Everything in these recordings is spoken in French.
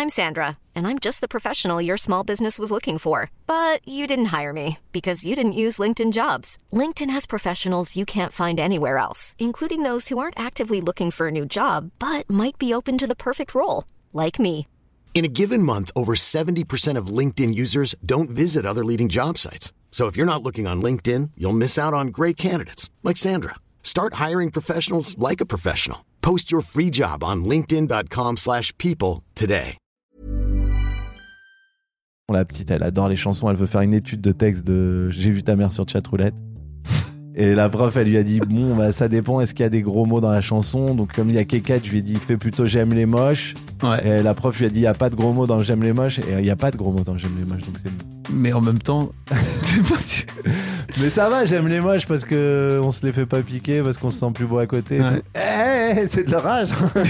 I'm Sandra, and I'm just the professional your small business was looking for. But you didn't hire me because you didn't use LinkedIn Jobs. LinkedIn has professionals you can't find anywhere else, including those who aren't actively looking for a new job, but might be open to the perfect role, like me. In a given month, over 70% of LinkedIn users don't visit other leading job sites. So if you're not looking on LinkedIn, you'll miss out on great candidates like Sandra. Start hiring professionals like a professional. Post your free job on linkedin.com/people today. La petite, elle adore les chansons, elle veut faire une étude de texte de J'ai vu ta mère sur Chatroulette. Et la prof, elle lui a dit bon, bah, ça dépend, est-ce qu'il y a des gros mots dans la chanson? Donc, comme il y a Kékette, je lui ai dit fais plutôt J'aime les moches. Ouais. Et la prof lui a dit il n'y a pas de gros mots dans J'aime les moches. Et il n'y a pas de gros mots dans J'aime les moches. Donc c'est... Mais en même temps, mais ça va, J'aime les moches parce qu'on se les fait pas piquer, parce qu'on se sent plus beau à côté. Ouais. C'est de l'orage.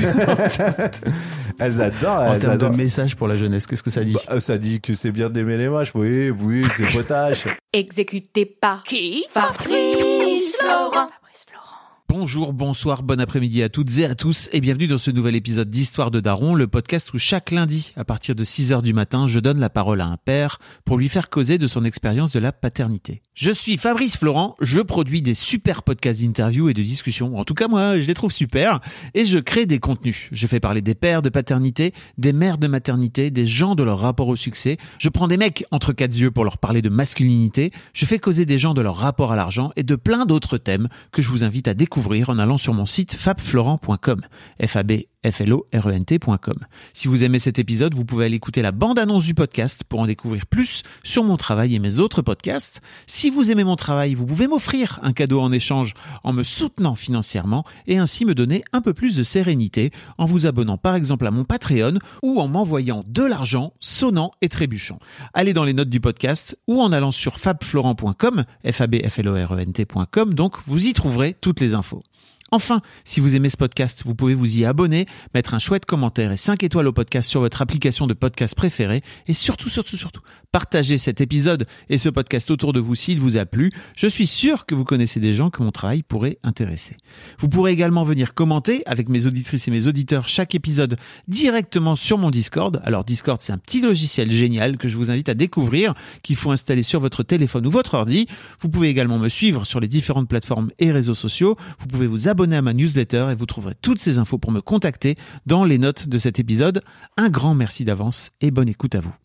Elles adorent. En termes de message pour la jeunesse, qu'est-ce que ça dit? Ça dit que c'est bien d'aimer les moches. Oui, c'est potache. Exécuté par qui? Fabrice Florent. Bonjour, bonsoir, bon après-midi à toutes et à tous et bienvenue dans ce nouvel épisode d'Histoire de Daron, le podcast où chaque lundi, à partir de 6h du matin, je donne la parole à un père pour lui faire causer de son expérience de la paternité. Je suis Fabrice Florent, je produis des super podcasts d'interviews et de discussions, en tout cas moi je les trouve super, et je crée des contenus. Je fais parler des pères de paternité, des mères de maternité, des gens de leur rapport au succès, je prends des mecs entre quatre yeux pour leur parler de masculinité, je fais causer des gens de leur rapport à l'argent et de plein d'autres thèmes que je vous invite à découvrir en allant sur mon site fabflorent.com, fabflorent.com. Si vous aimez cet épisode, vous pouvez aller écouter la bande-annonce du podcast pour en découvrir plus sur mon travail et mes autres podcasts. Si vous aimez mon travail, vous pouvez m'offrir un cadeau en échange en me soutenant financièrement et ainsi me donner un peu plus de sérénité en vous abonnant par exemple à mon Patreon ou en m'envoyant de l'argent sonnant et trébuchant. Allez dans les notes du podcast ou en allant sur fabflorent.com, fabflorent.com, donc vous y trouverez toutes les infos. Enfin, si vous aimez ce podcast, vous pouvez vous y abonner, mettre un chouette commentaire et 5 étoiles au podcast sur votre application de podcast préférée et surtout, partagez cet épisode et ce podcast autour de vous s'il vous a plu. Je suis sûr que vous connaissez des gens que mon travail pourrait intéresser. Vous pourrez également venir commenter avec mes auditrices et mes auditeurs chaque épisode directement sur mon Discord. Alors Discord, c'est un petit logiciel génial que je vous invite à découvrir, qu'il faut installer sur votre téléphone ou votre ordi. Vous pouvez également me suivre sur les différentes plateformes et réseaux sociaux. Vous pouvez vous abonner à ma newsletter et vous trouverez toutes ces infos pour me contacter dans les notes de cet épisode. Un grand merci d'avance et bonne écoute à vous.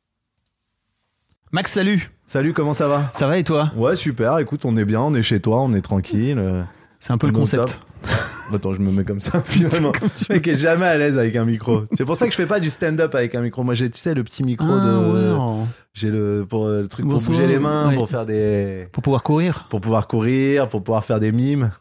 Max, salut. Salut, comment ça va? Ça va et toi? Ouais, super, écoute, on est bien, on est chez toi, on est tranquille. C'est un peu le concept. Attends, je me mets comme ça, finalement. Le mec est jamais à l'aise avec un micro. C'est pour ça que je fais pas du stand-up avec un micro. Moi, j'ai, tu sais, le petit micro j'ai le truc pour bouger les mains, pour faire des... Pour pouvoir courir. Pour pouvoir faire des mimes.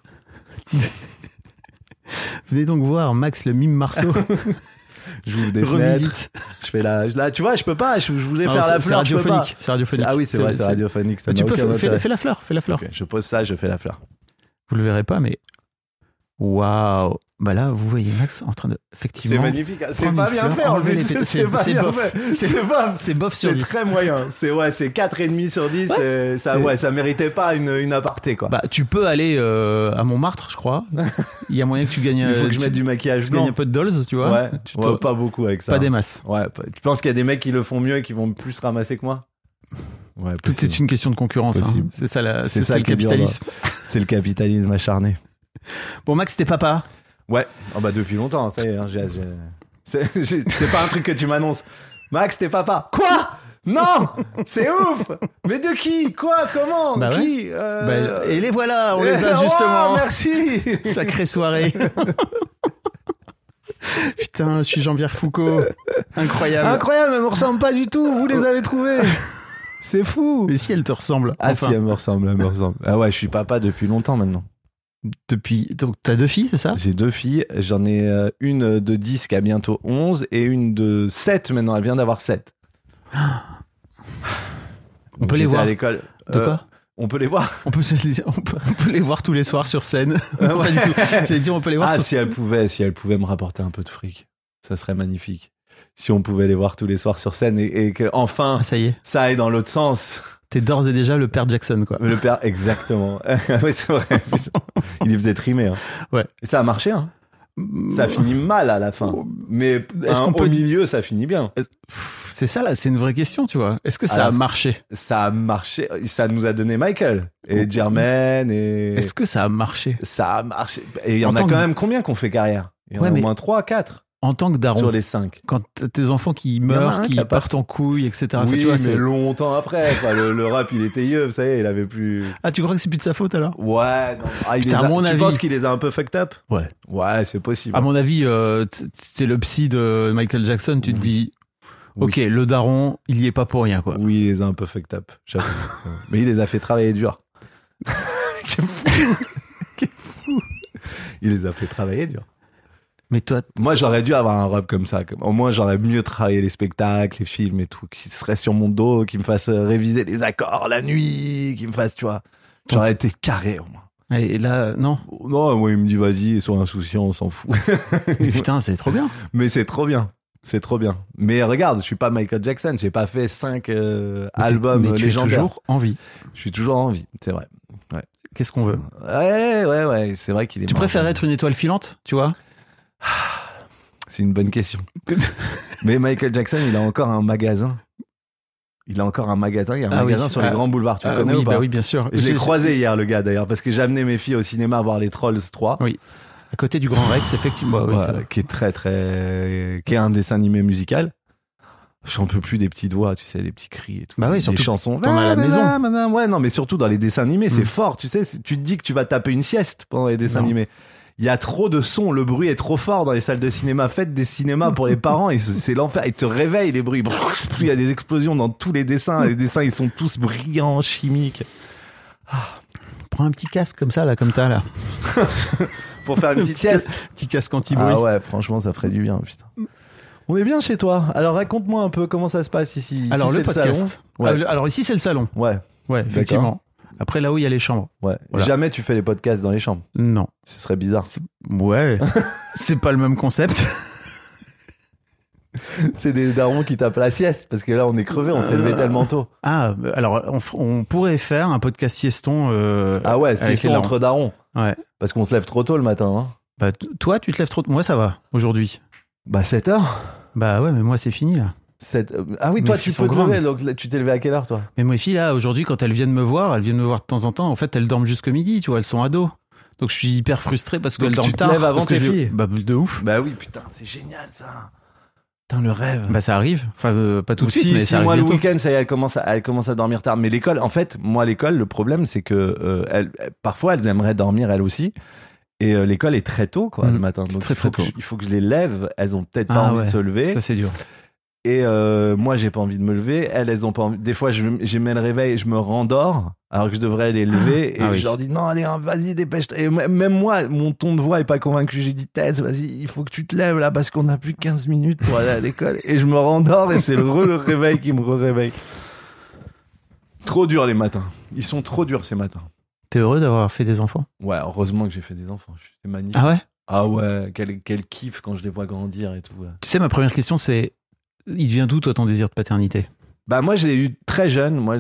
Venez donc voir Max le mime Marceau. J'ouvre des revisite. Je fais là, tu vois, je peux pas. Je voulais faire la fleur. C'est radiophonique. C'est radiophonique. Ah oui, c'est vrai, c'est radiophonique. Ça n'a aucun intérêt. Fais la fleur. Okay, je pose ça, je fais la fleur. Vous le verrez pas, mais waouh. Bah là, vous voyez Max en train de effectivement. C'est magnifique. C'est pas bien fait en plus. C'est pas bien fait. C'est bof sur 10. C'est très moyen. C'est 4,5 sur 10. Ça méritait pas une aparté quoi. Bah tu peux aller à Montmartre, je crois. Il y a moyen que tu gagnes. Il faut que je mette du maquillage blanc. Tu gagnes un peu de dolls, tu vois. Ouais. Pas beaucoup avec ça. Pas des masses. Ouais. Tu penses qu'il y a des mecs qui le font mieux et qui vont plus ramasser que moi? Ouais. Tout est une question de concurrence. Hein. C'est ça le capitalisme. C'est le capitalisme acharné. Bon Max, t'es papa. Ouais, depuis longtemps, ça y est, c'est pas un truc que tu m'annonces. Max, t'es papa. Quoi? Non, c'est ouf. Mais de qui? Quoi? Comment? Bah qui ouais. Et les voilà, on les a justement. Oh, merci. Sacrée soirée. Putain, je suis Jean-Pierre Foucault. Incroyable, elle me ressemble pas du tout. Vous les avez trouvés. C'est fou. Mais si elle te ressemble. Ah si, elle me ressemble. Ah ouais, je suis papa depuis longtemps maintenant. Donc t'as 2 filles, c'est ça? J'ai 2 filles, j'en ai une de 10 qui a bientôt 11 et une de 7 maintenant, elle vient d'avoir 7. On peut les voir à l'école. De quoi? On peut les voir. On peut les voir tous les soirs sur scène. Pas du tout. J'allais dire on peut les voir. Si elle pouvait me rapporter un peu de fric, ça serait magnifique. Si on pouvait les voir tous les soirs sur scène et que enfin ça y est, ça aille dans l'autre sens. T'es d'ores et déjà le père Jackson, quoi. Le père, exactement. Oui, c'est vrai. Il les faisait trimer. Hein. Ouais. Et ça a marché, hein. Ça finit mal à la fin. Mais au milieu, ça finit bien. C'est ça, là, c'est une vraie question, tu vois. Est-ce que ça a marché ? Ça a marché. Ça nous a donné Michael et Jermaine et... Est-ce que ça a marché ? Ça a marché. Et il y en a quand même combien qu'on fait carrière ? Il y en a au moins 3, 4. En tant que daron, sur les 5. Quand tes enfants qui meurent, qui partent en couille, etc. Oui, tu vois, mais longtemps après. Le rap, il était yeux, ça y est, il avait plus... Ah, tu crois que c'est plus de sa faute alors ? Ouais, non. Putain, à mon avis... Tu penses qu'il les a un peu fucked up ? Ouais. Ouais, c'est possible. À mon avis, c'est le psy de Michael Jackson, tu te dis... Ok, le daron, il y est pas pour rien, quoi. Oui, il les a un peu fucked up, j'avoue. Mais il les a fait travailler dur. Quel fou. Il les a fait travailler dur. Mais toi... Moi, j'aurais dû avoir un rap comme ça. Au moins, j'aurais mieux travaillé les spectacles, les films et tout, qui serait sur mon dos, qui me fasse réviser les accords la nuit, qui me fasse, tu vois. J'aurais été carré, au moins. Et là, non. Non, moi, il me dit, vas-y, sois insouciant, on s'en fout. Putain, c'est trop bien. Mais c'est trop bien. C'est trop bien. Mais regarde, je suis pas Michael Jackson, j'ai pas fait 5 albums légendaires. Mais tu es toujours en vie. Je suis toujours en vie, c'est vrai. Ouais. Qu'est-ce qu'on veut ? Ouais, c'est vrai qu'il est... Tu préfères être une étoile filante, tu vois ? C'est une bonne question. Mais Michael Jackson, il a encore un magasin. Il y a un magasin sur les grands boulevards. Tu le connais ou pas ? Bah oui, bien sûr. Je l'ai croisé hier, le gars, d'ailleurs, parce que j'ai amené mes filles au cinéma voir les Trolls 3. Oui. À côté du Grand Rex, effectivement. Oui, qui est un dessin animé musical. J'en peux plus des petites voix, tu sais, des petits cris et tout. Bah oui, surtout des chansons. T'en as à la maison. Ouais, non, mais surtout dans les dessins animés, c'est fort, tu sais. Tu te dis que tu vas taper une sieste pendant les dessins animés. Il y a trop de sons, le bruit est trop fort dans les salles de cinéma. Faites des cinémas pour les parents, et c'est l'enfer. Ils te réveillent, les bruits. Il y a des explosions dans tous les dessins. Les dessins, ils sont tous brillants, chimiques. Prends un petit casque comme ça, là, comme t'as, là. Pour faire une petite sieste. Petit casque anti-bruit. Ah ouais, franchement, ça ferait du bien, putain. On est bien chez toi. Alors, raconte-moi un peu comment ça se passe ici. Alors, ici, le podcast. Ouais. Alors, ici, c'est le salon. Ouais. Ouais, effectivement. Après, là-haut, il y a les chambres. Ouais. Voilà. Jamais tu fais les podcasts dans les chambres. Non. Ce serait bizarre. Ouais. C'est pas le même concept. C'est des darons qui tapent la sieste, parce que là, on est crevé, on s'est levé tellement tôt. Ah, alors, on pourrait faire un podcast sieston. Ah ouais, sieston entre darons. Ouais. Parce qu'on se lève trop tôt le matin. Hein. Bah, toi, tu te lèves trop tôt. Moi, ça va, aujourd'hui. Bah, 7h. Bah ouais, mais moi, c'est fini, là. Ah oui, toi, tu peux te lever, donc tu t'es levé à quelle heure, toi ? Mais mes filles, là, aujourd'hui, quand elles viennent me voir de temps en temps. En fait, elles dorment jusqu'au midi, tu vois, elles sont ados. Donc, je suis hyper frustré parce qu'elles dorment tard. Tu te lèves avant tes filles ? Bah, de ouf. Bah oui, putain, c'est génial, ça. Putain, le rêve. Bah, ça arrive. Enfin, pas tout de suite, mais ça arrive. Moi, bientôt. le week-end, ça y est, elle commence à dormir tard. Mais l'école, en fait, le problème, c'est que parfois, elles aimeraient dormir, elles aussi. Et l'école est très tôt, quoi, le matin. Donc, très tôt. Il faut que je les lève. Elles ont peut-être pas envie de se lever. Ça, c'est dur. Et moi, j'ai pas envie de me lever. Elles ont pas envie. Des fois, j'ai mis le réveil et je me rendors alors que je devrais les lever. Et je leur dis non, allez, vas-y, dépêche-toi. Et même moi, mon ton de voix est pas convaincu. J'ai dit Tess, vas-y, il faut que tu te lèves là parce qu'on a plus 15 minutes pour aller à l'école. Et je me rendors et c'est le réveil qui me réveille. Trop dur les matins. Ils sont trop durs ces matins. T'es heureux d'avoir fait des enfants ? Ouais, heureusement que j'ai fait des enfants. C'est magnifique. Ah ouais ? Ah ouais, quel kiff quand je les vois grandir et tout. Ouais. Tu sais, ma première question, c'est il vient d'où, toi, ton désir de paternité ? Bah moi, je l'ai eu très jeune. Moi,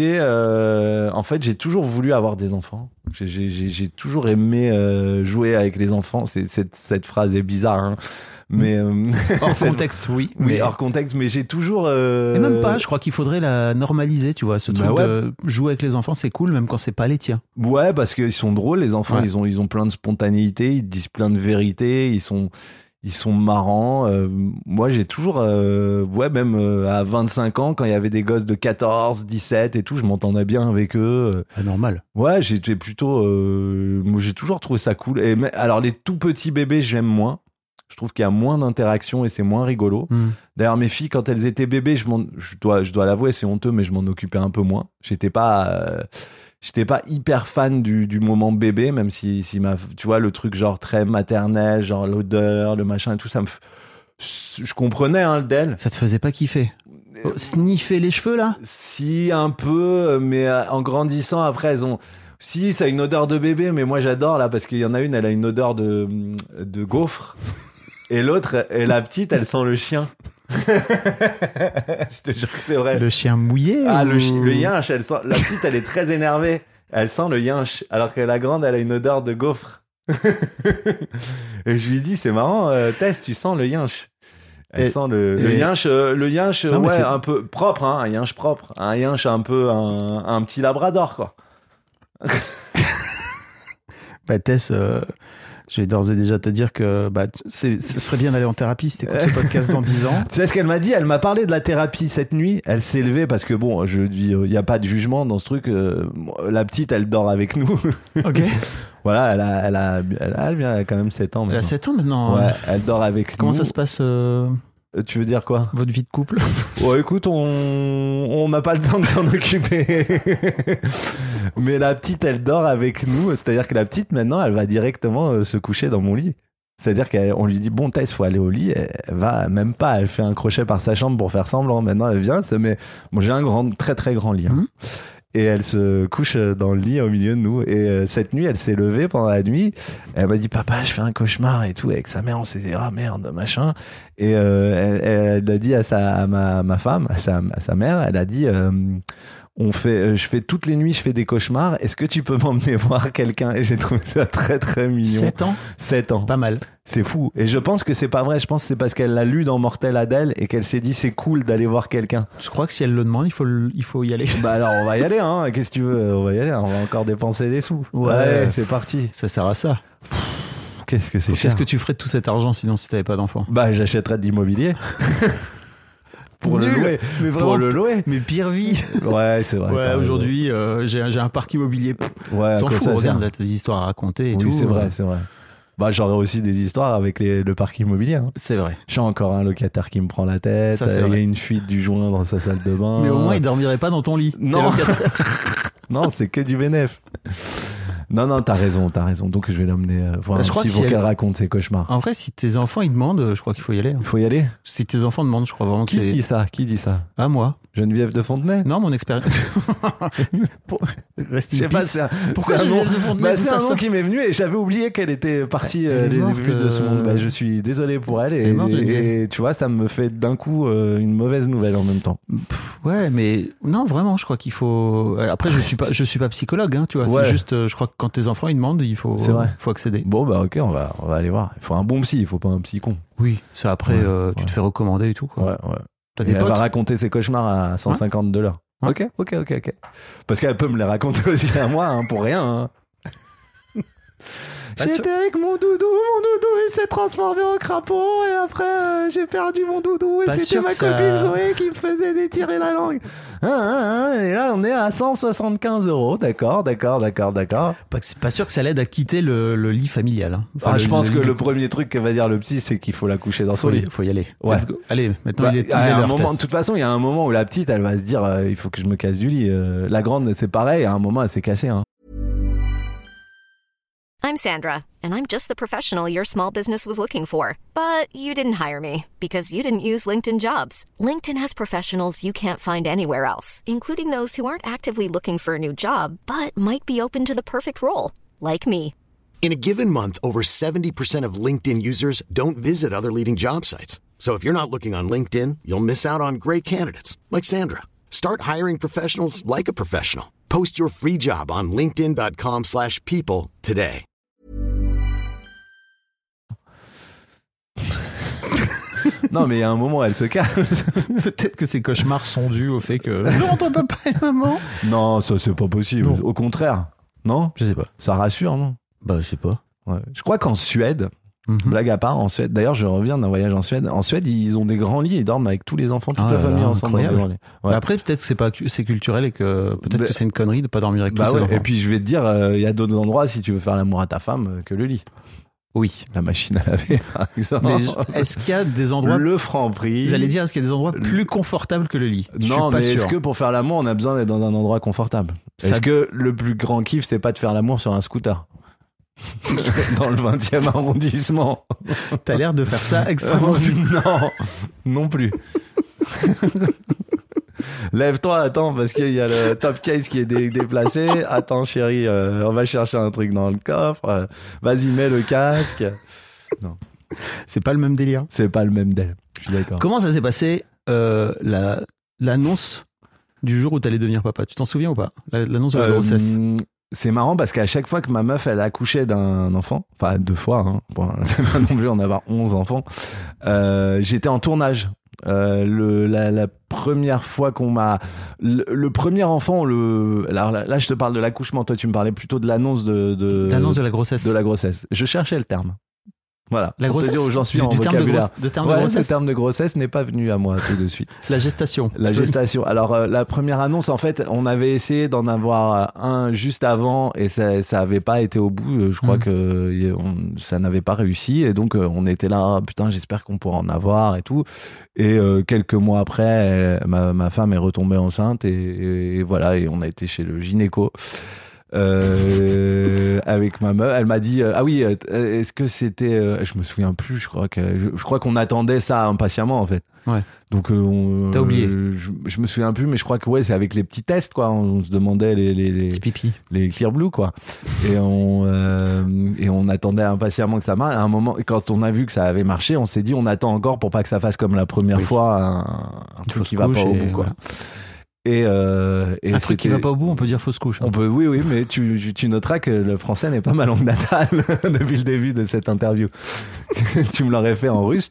en fait, j'ai toujours voulu avoir des enfants. J'ai toujours aimé jouer avec les enfants. Cette phrase est bizarre, hein. Mais hors contexte, oui. Mais hors contexte. Mais j'ai toujours. Et même pas. Je crois qu'il faudrait la normaliser. Tu vois, ce truc de jouer avec les enfants, c'est cool, même quand c'est pas les tiens. Ouais, parce qu'ils sont drôles. Les enfants, ils ont plein de spontanéité. Ils disent plein de vérités. Ils sont marrants. Moi, j'ai toujours... même à 25 ans, quand il y avait des gosses de 14, 17 et tout, je m'entendais bien avec eux. Normal. Ouais, j'étais plutôt... moi, j'ai toujours trouvé ça cool. Alors, les tout petits bébés, j'aime moins. Je trouve qu'il y a moins d'interaction et c'est moins rigolo. D'ailleurs, mes filles, quand elles étaient bébés, je dois l'avouer, c'est honteux, mais je m'en occupais un peu moins. J'étais pas hyper fan du moment bébé, même si tu vois, le truc genre très maternel, genre l'odeur, le machin et tout, je comprenais, hein, d'elle. Ça te faisait pas kiffer? Sniffer les cheveux, là? Si, un peu, mais en grandissant, après, elles ont... Si, ça a une odeur de bébé, mais moi j'adore, là, parce qu'il y en a une, elle a une odeur de gaufre. Et l'autre, et la petite, elle sent le chien. Je te jure que c'est vrai. Le chien mouillé? Ah, le yinche, la petite, elle est très énervée. Elle sent le yinche. Alors que la grande, elle a une odeur de gaufre. Et je lui dis, c'est marrant, Tess, tu sens le yinche. Elle sent le yinche, Non, mais ouais, c'est- un peu propre, hein, un yinche propre. Un yinche un peu, un petit labrador, quoi. Bah, Tess, je vais d'ores et déjà te dire que ce serait bien d'aller en thérapie si t'écoutes ce podcast dans 10 ans. Tu sais ce qu'elle m'a dit? Elle m'a parlé de la thérapie cette nuit. Elle s'est levée parce que bon, je dis, il n'y a pas de jugement dans ce truc. La petite, elle dort avec nous. Ok. Voilà, elle a quand même 7 ans Elle a maintenant. 7 ans maintenant. Ouais, elle dort avec Comment nous. ça se passe, Tu veux dire quoi? votre vie de couple? Ouais, écoute, on n'a pas le temps de s'en occuper. Mais la petite, elle dort avec nous. C'est-à-dire que la petite, maintenant, elle va directement se coucher dans mon lit. C'est-à-dire qu'on lui dit, bon, Tess, faut aller au lit. Elle va même pas. Elle fait un crochet par sa chambre pour faire semblant. Maintenant, elle vient, se met. Bon, j'ai un très, très grand lit. Hein. Et elle se couche dans le lit au milieu de nous. Et cette nuit, elle s'est levée pendant la nuit. Elle m'a dit, papa, je fais un cauchemar et tout. Avec sa mère, on s'est dit, ah merde, machin. Et elle a dit à ma femme, à sa mère, elle a dit, je fais toutes les nuits, je fais des cauchemars. Est-ce que tu peux m'emmener voir quelqu'un? Et j'ai trouvé ça très très mignon. 7 ans? 7 ans. Pas mal. C'est fou. Et je pense que c'est pas vrai. Je pense que c'est parce qu'elle l'a lu dans Mortel Adèle et qu'elle s'est dit c'est cool d'aller voir quelqu'un. Je crois que si elle le demande, il faut y aller. Bah alors on va y aller, hein. Qu'est-ce que tu veux? On va y aller. On va encore dépenser des sous. Ouais. Allez, c'est parti. Ça sert à ça. Qu'est-ce que c'est cher? Qu'est-ce que tu ferais de tout cet argent sinon si t'avais pas d'enfant? Bah j'achèterais de l'immobilier. Pour le Nul. louer. Mais Pour vraiment, le louer. mais pire vie. Ouais, c'est vrai. Ouais, t'as aujourd'hui, j'ai un parc immobilier. raison. Ouais, à S'en quoi fout, ça regarde, sert? là, t'as des histoires à raconter et tout. Oui, c'est vrai, c'est vrai. Bah j'aurais aussi des histoires avec le parc immobilier. Hein. C'est vrai. J'ai encore un locataire qui me prend la tête. Ça, c'est Il y a vrai. une fuite du joint dans sa salle de bain. Mais au moins, il dormirait pas dans ton lit. Non. T'es locataire. Non, c'est que du bénéf. Non, t'as raison. Donc je vais l'emmener voir Bah, un je crois petit que si pour qu'elle elle- raconte ses cauchemars. En vrai, si tes enfants ils demandent, je crois qu'il faut y aller. Il faut y aller. Si tes enfants demandent, je crois vraiment que Qui c'est. dit ça? Qui dit ça? Ah, moi. Geneviève de Fontenay? Non, mon expérience. Reste Je sais in pas, peace. c'est Pourquoi un nom, Geneviève de Fontenay, bah, d'où c'est ça un nom sort qui m'est venu et j'avais oublié qu'elle était partie Elle est les morte, vues de ce monde. Bah, je suis désolé pour elle Elle est morte, Geneviève. et tu vois, ça me fait d'un coup une mauvaise nouvelle en même temps. Ouais, mais non, vraiment, je crois qu'il faut. Après, je suis pas psychologue, hein, tu vois. Ouais. C'est juste, je crois que quand tes enfants ils demandent, C'est vrai. faut accéder. Bon, bah ok, on va aller voir. Il faut un bon psy, il faut pas un psy con. Oui, ça après, Ouais, tu ouais. te fais recommander et tout, quoi. Ouais. T'as Et des elle va potes. raconter ses cauchemars à 150 $. Ouais. Ok. Parce qu'elle peut me les raconter aussi à moi, hein, pour rien. Hein. Bah, J'étais avec mon doudou, il s'est transformé en crapaud et après j'ai perdu mon doudou et Pas c'était sûr ma que ça- copine Zoé qui me faisait détirer la langue. Et là on est à 175 €. D'accord. Pas sûr que ça l'aide à quitter le lit familial. Hein. Enfin, Je pense que lit le du- premier truc que va dire le psy, c'est qu'il faut la coucher dans son lit. faut y aller. Ouais. Let's go. Allez, maintenant Bah, il est à un l'heure, moment, Tess. de toute façon, il y a un moment où la petite, elle va se dire, il faut que je me casse du lit. La grande, c'est pareil. À un moment, elle s'est cassée. Hein. I'm Sandra, and I'm just the professional your small business was looking for. But you didn't hire me because you didn't use LinkedIn Jobs. LinkedIn has professionals you can't find anywhere else, including those who aren't actively looking for a new job, but might be open to the perfect role, like me. In a given month, over 70% of LinkedIn users don't visit other leading job sites. So if you're not looking on LinkedIn, you'll miss out on great candidates like Sandra. Start hiring professionals like a professional. Post your free job on linkedin.com/people today. Non, mais il y a un moment, elle se casse. Peut-être que ces cauchemars sont dus au fait que je rentre papa et maman. Non, ça, c'est pas possible. Bon. Au contraire. Non? Je sais pas. Ça rassure, non? Bah, je sais pas. Ouais. Je crois qu'en Suède, blague à part, en Suède, d'ailleurs, je reviens d'un voyage en Suède. En Suède, ils ont des grands lits, ils dorment avec tous les enfants, toute Ah la là famille là, ensemble. Dans des incroyable. grands lits. Ouais. Mais après, peut-être que c'est culturel et que peut-être Bah- que c'est une connerie de pas dormir avec tous Bah ses ouais. enfants. Et puis, je vais te dire, il y a d'autres endroits, si tu veux faire l'amour à ta femme, que le lit. Oui. La machine à laver, par exemple. Mais est-ce qu'il y a des endroits Le Franprix. J'allais dire, est-ce qu'il y a des endroits plus confortables que le lit? Je Non, suis pas mais sûr. est-ce que pour faire l'amour, on a besoin d'être dans un endroit confortable? Est-ce que le plus grand kiff, c'est pas de faire l'amour sur un scooter? Dans le 20e arrondissement. T'as l'air de faire ça extrêmement. Non, non plus. Lève-toi, attends, parce qu'il y a le top case qui est déplacé. Attends, chérie, on va chercher un truc dans le coffre. Vas-y, mets le casque. Non, C'est pas le même délire. c'est pas le même d'elle. Je suis d'accord. Comment ça s'est passé l'annonce du jour où t'allais devenir papa? Tu t'en souviens ou pas? L'annonce de la grossesse. c'est marrant parce qu'à chaque fois que ma meuf elle accouchait d'un enfant, enfin 2 fois, hein, bon, non plus en avoir 11 enfants, j'étais en tournage. La première fois qu'on m'a le premier enfant, alors là je te parle de l'accouchement, toi tu me parlais plutôt de l'annonce L'annonce de la grossesse. de la grossesse. Je cherchais le terme. Voilà. La Pour te grossesse, dire où j'en suis du en terme vocabulaire. de terme Ouais, de grossesse. le terme de grossesse n'est pas venu à moi tout de suite. La gestation. La gestation. Alors la première annonce, en fait, on avait essayé d'en avoir un juste avant et ça avait pas été au bout. Je crois que ça n'avait pas réussi et donc on était là, putain, j'espère qu'on pourra en avoir et tout. Et quelques mois après, ma femme est retombée enceinte et voilà, et on a été chez le gynéco. Avec ma meuf, elle m'a dit ah oui, est-ce que c'était je me souviens plus, je crois qu'on attendait ça impatiemment en fait. Ouais. Donc t'as oublié. Je me souviens plus, mais je crois que ouais, c'est avec les petits tests quoi, on se demandait les pipi, les clear blue quoi. Et on attendait impatiemment que ça marche. À un moment, quand on a vu que ça avait marché, on s'est dit on attend encore pour pas que ça fasse comme la première fois un truc qui va pas au bout quoi. Voilà. Et un truc qui va pas au bout, on peut dire fausse couche. Hein. On peut, oui, mais tu noteras que le français n'est pas ma langue natale depuis le début de cette interview. Tu me l'aurais fait en russe.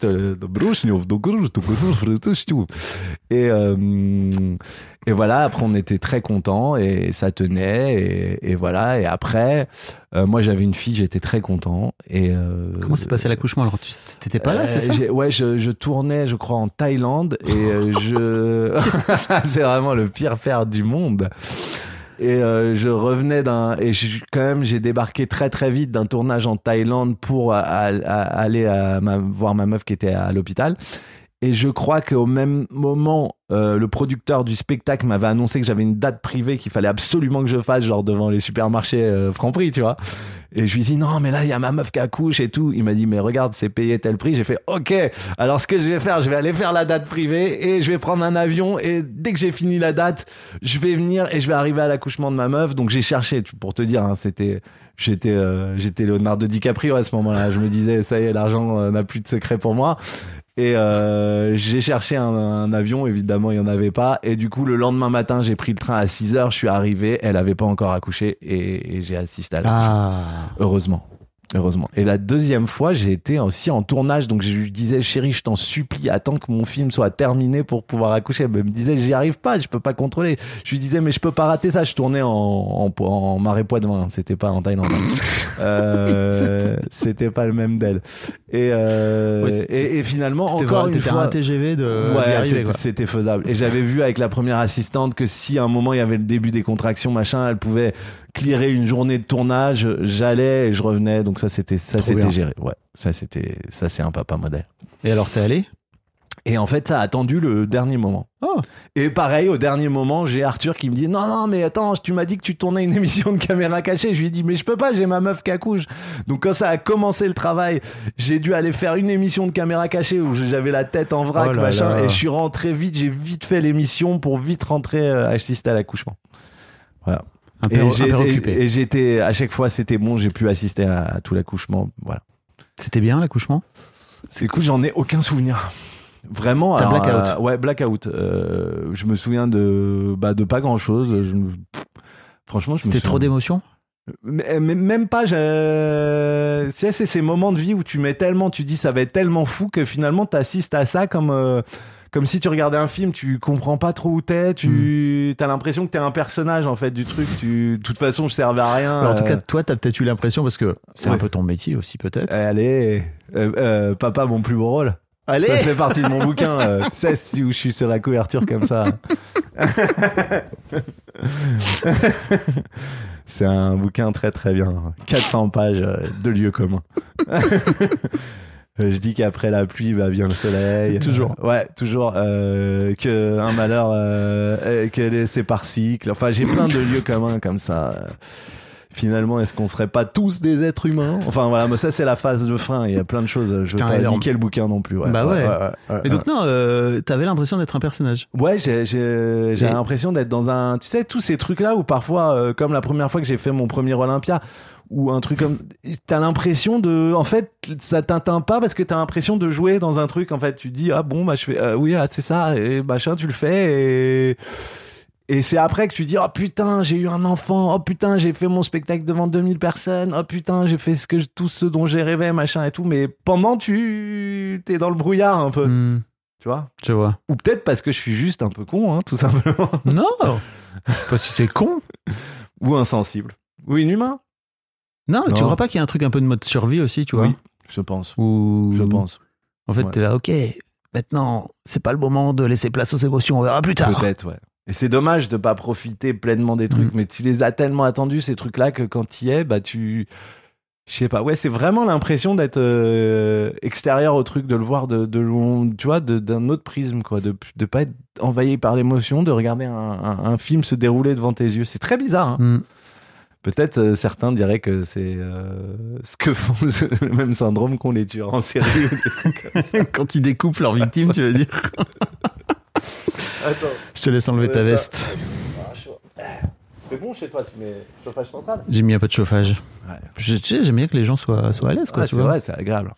Et voilà, après on était très contents et ça tenait et voilà. Et après, moi j'avais une fille, j'étais très content. Et comment s'est passé l'accouchement alors? Tu t'étais pas là, c'est ça? Ouais, je tournais, je crois, en Thaïlande et c'est vraiment le pire père du monde. Et je revenais j'ai débarqué très très vite d'un tournage en Thaïlande pour aller voir ma meuf qui était à l'hôpital. Et je crois qu'au même moment, le producteur du spectacle m'avait annoncé que j'avais une date privée qu'il fallait absolument que je fasse, genre devant les supermarchés Franprix, tu vois. Et je lui ai dit, non, mais là, il y a ma meuf qui accouche et tout. Il m'a dit, mais regarde, c'est payé tel prix. J'ai fait, ok, alors ce que je vais faire, je vais aller faire la date privée et je vais prendre un avion. Et dès que j'ai fini la date, je vais venir et je vais arriver à l'accouchement de ma meuf. Donc j'ai cherché, pour te dire, hein, j'étais Leonardo DiCaprio à ce moment-là. Je me disais, ça y est, l'argent n'a plus de secret pour moi. Et j'ai cherché un avion, évidemment il n'y en avait pas, et du coup le lendemain matin j'ai pris le train à 6h, je suis arrivé, elle n'avait pas encore accouché et j'ai assisté à l'accouchement. Heureusement. Et la deuxième fois, j'ai été aussi en tournage, donc je lui disais, chérie, je t'en supplie, attends que mon film soit terminé pour pouvoir accoucher. Elle me disait, j'y arrive pas, je peux pas contrôler. Je lui disais, mais je peux pas rater ça. Je tournais en Marais Poitevin, c'était pas en Thaïlande. C'était pas le même d'elle. Et finalement, encore une fois, un TGV c'était faisable. Et j'avais vu avec la première assistante que si à un moment il y avait le début des contractions, machin, elle pouvait clearer une journée de tournage, j'allais et je revenais, donc ça c'était géré. Ouais, ça c'est un papa modèle. Et alors t'es allé? Et en fait, ça a attendu le dernier moment. Oh. Et pareil, au dernier moment, j'ai Arthur qui me dit non, mais attends, tu m'as dit que tu tournais une émission de caméra cachée. Je lui ai dit mais je peux pas, j'ai ma meuf qui accouche. Donc quand ça a commencé le travail, j'ai dû aller faire une émission de caméra cachée où j'avais la tête en vrac, machin, et je suis rentré vite, j'ai vite fait l'émission pour vite rentrer assister à l'accouchement. Voilà. Et j'étais, à chaque fois, c'était bon, j'ai pu assister à tout l'accouchement. Voilà. C'était bien l'accouchement? C'est cool, j'en ai aucun souvenir. Vraiment. T'as blackout. Ouais, blackout. Je me souviens de pas grand chose. Franchement, c'était trop d'émotions? Mais même pas. C'est ces moments de vie où tu dis ça va être tellement fou que finalement t'assistes à ça comme si tu regardais un film, tu comprends pas trop où t'es, t'as l'impression que t'es un personnage en fait du truc. De toute façon, je servais à rien. Alors, en tout cas, toi, t'as peut-être eu l'impression parce que c'est un peu ton métier aussi, peut-être. Allez, papa, mon plus beau rôle. Allez, ça fait partie de mon bouquin. Tu sais où je suis sur la couverture comme ça. C'est un bouquin très très bien. 400 pages de lieux communs. Je dis qu'après la pluie va bien le soleil. Toujours. Ouais, toujours. Que un malheur, que c'est par cycle. Enfin, j'ai plein de lieux communs comme ça. Finalement, est-ce qu'on serait pas tous des êtres humains? Enfin voilà, mais ça c'est la phase de fin. Il y a plein de choses. Je veux pas niquer le bouquin non plus. Ouais, bah ouais. Et donc non, t'avais l'impression d'être un personnage. Ouais, j'ai l'impression d'être dans un. Tu sais, tous ces trucs là où parfois, comme la première fois que j'ai fait mon premier Olympia, ou un truc comme, t'as l'impression de, en fait, ça t'atteint pas parce que t'as l'impression de jouer dans un truc. En fait, tu dis ah bon bah je fais oui c'est ça et machin, tu le fais Et c'est après que tu dis, oh putain, j'ai eu un enfant, oh putain, j'ai fait mon spectacle devant 2000 personnes, oh putain, j'ai fait tout ce dont j'ai rêvé, machin et tout. Mais pendant, t'es dans le brouillard un peu. Tu vois ? Je vois. Ou peut-être parce que je suis juste un peu con, tout simplement. Non, je sais pas si c'est con. Ou insensible. Ou inhumain. Non, mais tu Non. crois pas qu'il y a un truc un peu de mode survie aussi, tu vois ? Oui, je pense. Ou... Je pense. En fait, Ouais. t'es là, ok, maintenant, c'est pas le moment de laisser place aux émotions, on verra plus tard. Peut-être, ouais. Et c'est dommage de pas profiter pleinement des trucs, mais tu les as tellement attendus, ces trucs-là, que quand tu y es, je sais pas, ouais, c'est vraiment l'impression d'être extérieur au truc, de le voir de loin, tu vois, d'un autre prisme, quoi, de pas être envahi par l'émotion, de regarder un film se dérouler devant tes yeux. C'est très bizarre, hein. Peut-être certains diraient que c'est ce que font le même syndrome qu'ont les tueurs en série. Ou des trucs comme ça. Quand ils découpent leurs victimes, tu veux dire. Attends. Je te laisse enlever ta veste. C'est bon chez toi, tu mets chauffage central? J'ai mis un peu de chauffage. Ouais. Tu sais, j'aime bien que les gens soient à l'aise, quoi, Ah, tu c'est vois. vrai, c'est agréable.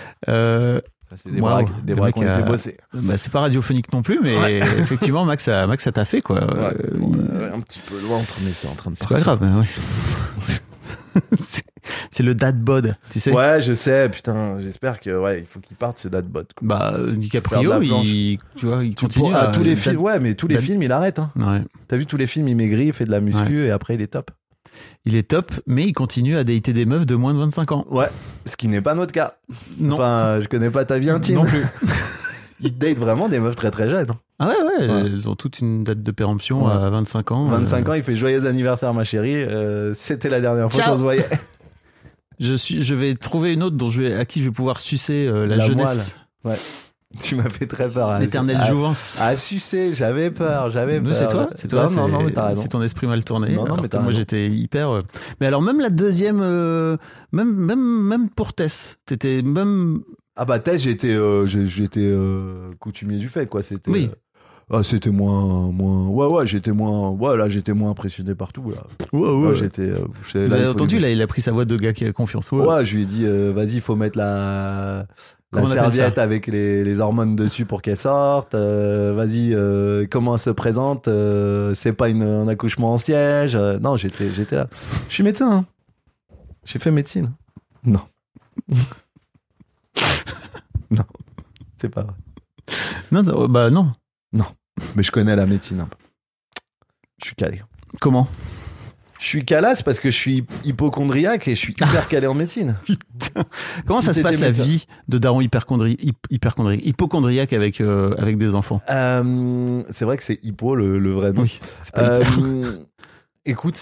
Ça, c'est des Waouh. bras Le qui ont mec été a- bossés. Bah, c'est pas radiophonique non plus, mais Ouais. effectivement, Max, ça t'a fait, quoi. Un petit peu loin, mais c'est en train de C'est partir. pas grave, mais oui. c'est le dad bod, tu sais. Ouais, je sais, putain, j'espère que, il faut qu'il parte ce dadbot. quoi. Bah, Faire de DiCaprio, la planche. tu vois, il continue Pour- à tous les films, mais tous les dad- films, il arrête. Hein. Ouais. T'as vu tous les films, il maigrit, il fait de la muscu et après il est top. Il est top, mais il continue à dater des meufs de moins de 25 ans. Ouais, ce qui n'est pas notre cas. Non. Enfin, je connais pas ta vie intime. Non plus. Il date vraiment des meufs très très jeunes. hein. Ah ouais, Ouais. elles ont toute une date de péremption Ouais. à 25 ans. 25 ans, il fait joyeux anniversaire, ma chérie. C'était la dernière fois Ciao. qu'on se voyait. Je vais trouver une autre à qui je vais pouvoir sucer la jeunesse. Ouais. Tu m'as fait très peur. L'éternelle jouvence. À sucer, j'avais peur. Nous, c'est toi, Non, mais t'as raison. C'est ton esprit mal tourné. Non, alors mais que t'as moi, raison. j'étais hyper. Mais alors, même la deuxième, même pour Tess, t'étais même. Ah bah Tess, j'étais coutumier du fait, quoi. C'était. Oui. C'était moins. Ouais, j'étais moins. Ouais, là, j'étais moins impressionné partout. Là. Là, j'étais. Vous avez entendu, là, il a pris sa voix de gars qui a confiance. Ouais, je lui ai dit, vas-y, faut mettre la Comment on appelle serviette ça avec les hormones dessus pour qu'elle sorte. Vas-y, comment elle se présente c'est pas un accouchement en siège. Non, j'étais là. Je suis médecin. Hein. J'ai fait médecine. Non. Non, c'est pas vrai. Non, bah non. Mais je connais la médecine un peu. Je suis calé. Comment? Je suis calasse parce que je suis hypochondriaque et je suis hyper calé en médecine. Comment Si ça se t'étais passe la médecin. vie de daron hypochondriaque avec des enfants? C'est vrai que c'est hypo le vrai nom. Oui, c'est pas hyper. Écoute,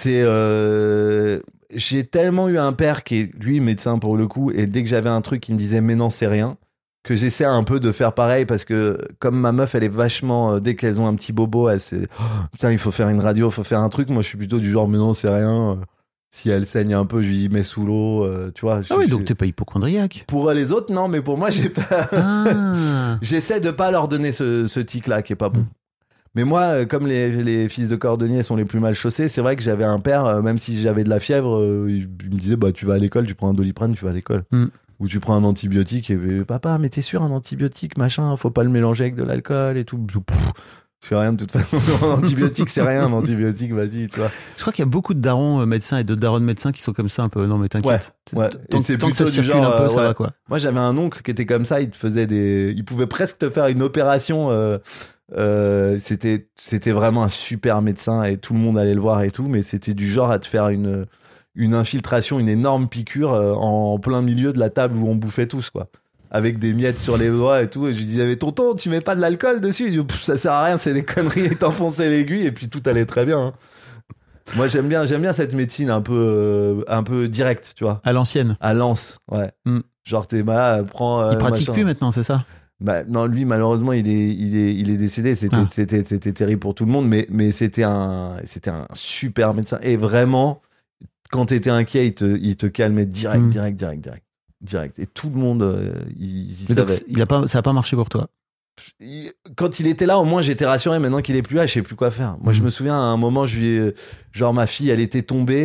j'ai tellement eu un père qui est lui médecin pour le coup, et dès que j'avais un truc, il me disait mais non, c'est rien, que j'essaie un peu de faire pareil parce que comme ma meuf, elle est vachement dès qu'elles ont un petit bobo, elle c'est putain, il faut faire une radio, il faut faire un truc. Moi, je suis plutôt du genre mais non, c'est rien. Si elle saigne un peu, je lui dis mets sous l'eau, tu vois. Ah oui, donc t'es pas hypochondriaque. Pour les autres, non, mais pour moi, j'ai pas. Ah. J'essaie de pas leur donner ce tic-là qui est pas bon. Mais moi, comme les fils de cordonniers sont les plus mal chaussés, c'est vrai que j'avais un père, même si j'avais de la fièvre, il me disait bah tu vas à l'école, tu prends un Doliprane, tu vas à l'école. Ou tu prends un antibiotique et papa, mais t'es sûr un antibiotique, machin, faut pas le mélanger avec de l'alcool et tout. C'est rien de toute façon. Un antibiotique, c'est rien, un antibiotique, vas-y, tu vois. Je crois qu'il y a beaucoup de darons médecins et de darons médecins qui sont comme ça un peu. Non mais t'inquiète. Ouais. Tant Et c'est que ça plutôt du circule genre, un peu, ça ouais. va quoi. Moi, j'avais un oncle qui était comme ça, il pouvait presque te faire une opération. C'était vraiment un super médecin et tout le monde allait le voir et tout, mais c'était du genre à te faire une infiltration, une énorme piqûre en plein milieu de la table où on bouffait tous, quoi. Avec des miettes sur les doigts et tout. Et je lui disais, mais tonton, tu mets pas de l'alcool dessus? Il dit, ça sert à rien, c'est des conneries. Et t'enfonçais l'aiguille et puis tout allait très bien. Hein. Moi, j'aime bien cette médecine un peu directe, tu vois. À l'ancienne. À Lens, ouais. Genre, t'es malade, prends. Il pratique machin. plus maintenant, c'est ça? Bah, non, lui, malheureusement, il est décédé. C'était terrible pour tout le monde, mais c'était un super médecin. Et vraiment, quand t'étais inquiet, il te calmait direct. Et tout le monde, il Mais donc, savait. ça a pas marché pour toi. Quand il était là, au moins, j'étais rassuré. Maintenant qu'il est plus là, je sais plus quoi faire. Moi, je me souviens, à un moment, genre, ma fille, elle était tombée.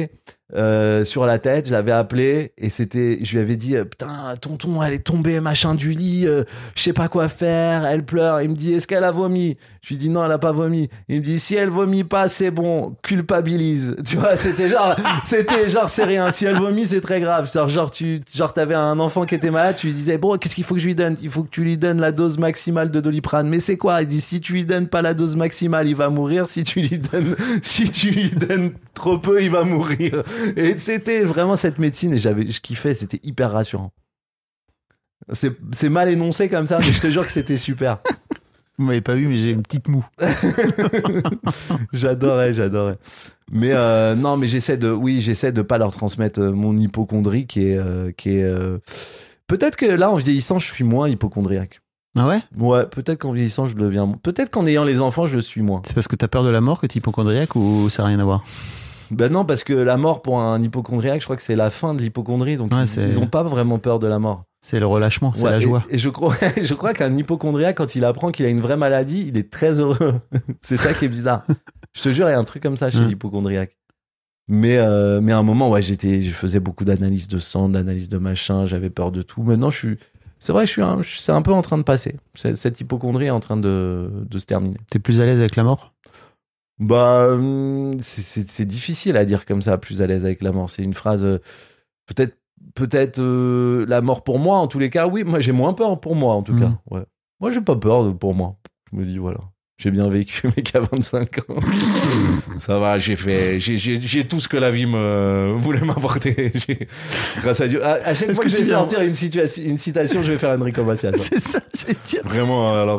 sur la tête, je l'avais appelé et je lui avais dit putain tonton elle est tombée machin du lit, je sais pas quoi faire, elle pleure. Il me dit est-ce qu'elle a vomi? Je lui dis non elle a pas vomi. Il me dit si elle vomit pas c'est bon, culpabilise. Tu vois, c'était genre c'est rien, si elle vomit c'est très grave. Genre t'avais un enfant qui était malade, tu lui disais bon qu'est-ce qu'il faut que je lui donne? Il faut que tu lui donnes la dose maximale de Doliprane. Mais c'est quoi? Il dit si tu lui donnes pas la dose maximale il va mourir, si tu lui donnes trop peu il va mourir. Et c'était vraiment cette médecine et je kiffais, c'était hyper rassurant. C'est mal énoncé comme ça, mais je te jure que c'était super. Vous m'avez pas vu, mais j'ai une petite moue. J'adorais. Mais non, mais j'essaie de pas leur transmettre mon hypocondrie qui est peut-être que là en vieillissant je suis moins hypocondriaque. Ah ouais? Ouais, peut-être qu'en vieillissant je le deviens. Peut-être qu'en ayant les enfants je le suis moins. C'est parce que t'as peur de la mort que t'es hypocondriaque ou ça n'a rien à voir? Ben non, parce que la mort pour un hypocondriaque, je crois que c'est la fin de l'hypocondrie, donc ouais, ils ont pas vraiment peur de la mort. C'est le relâchement, c'est la joie. Et je crois qu'un hypocondriaque, quand il apprend qu'il a une vraie maladie, il est très heureux. C'est ça qui est bizarre. Je te jure, il y a un truc comme ça chez l'hypocondriaque. Mais à un moment, ouais, je faisais beaucoup d'analyses de sang, d'analyses de machin, j'avais peur de tout. Maintenant, c'est vrai, c'est un peu en train de passer. Cette hypocondrie est en train de se terminer. T'es plus à l'aise avec la mort? Bah, c'est difficile à dire comme ça, plus à l'aise avec la mort. C'est une phrase, peut-être la mort pour moi, en tous les cas, oui. Moi, j'ai moins peur pour moi, en tout cas. Ouais. Moi, j'ai pas peur pour moi. Je me dis, voilà, j'ai bien vécu, mais qu'à 25 ans, ça va, j'ai tout ce que la vie voulait m'apporter. Grâce à Dieu. À chaque fois que je vais sortir une citation, je vais faire Enrico Macias. C'est ça, je vais dire. Vraiment, alors...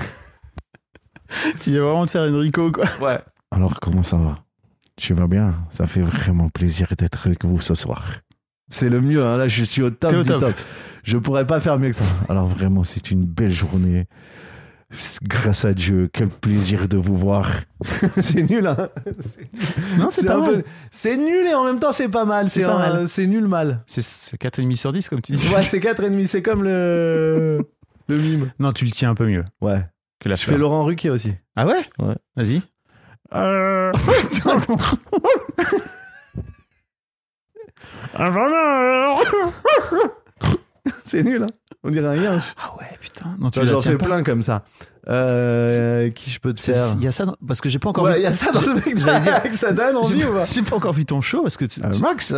Tu viens vraiment de faire Enrico, quoi. Ouais. Alors, comment ça va? Tu vas bien? Ça fait vraiment plaisir d'être avec vous ce soir. C'est le mieux, hein. Là, je suis au top du top. Je pourrais pas faire mieux que ça. Alors, vraiment, c'est une belle journée. Grâce à Dieu, quel plaisir de vous voir. C'est nul, hein. Non, c'est pas mal. C'est nul et en même temps, c'est pas mal. C'est nul mal. C'est 4,5 sur 10, comme tu dis. Ouais, c'est 4,5. C'est comme le mime. Non, tu le tiens un peu mieux. Ouais. Je fais Laurent Ruquier aussi. Ah ouais? Ouais. Vas-y. C'est nul, hein. On dirait un yinche. Ah ouais, putain. Non, j'en fais plein comme ça. Qui je peux te faire? Il y a ça, parce que j'ai pas encore vu. Il y a ça dans le mec. J'allais dire que ça donne envie ou pas? J'ai pas encore vu ton show parce que Max.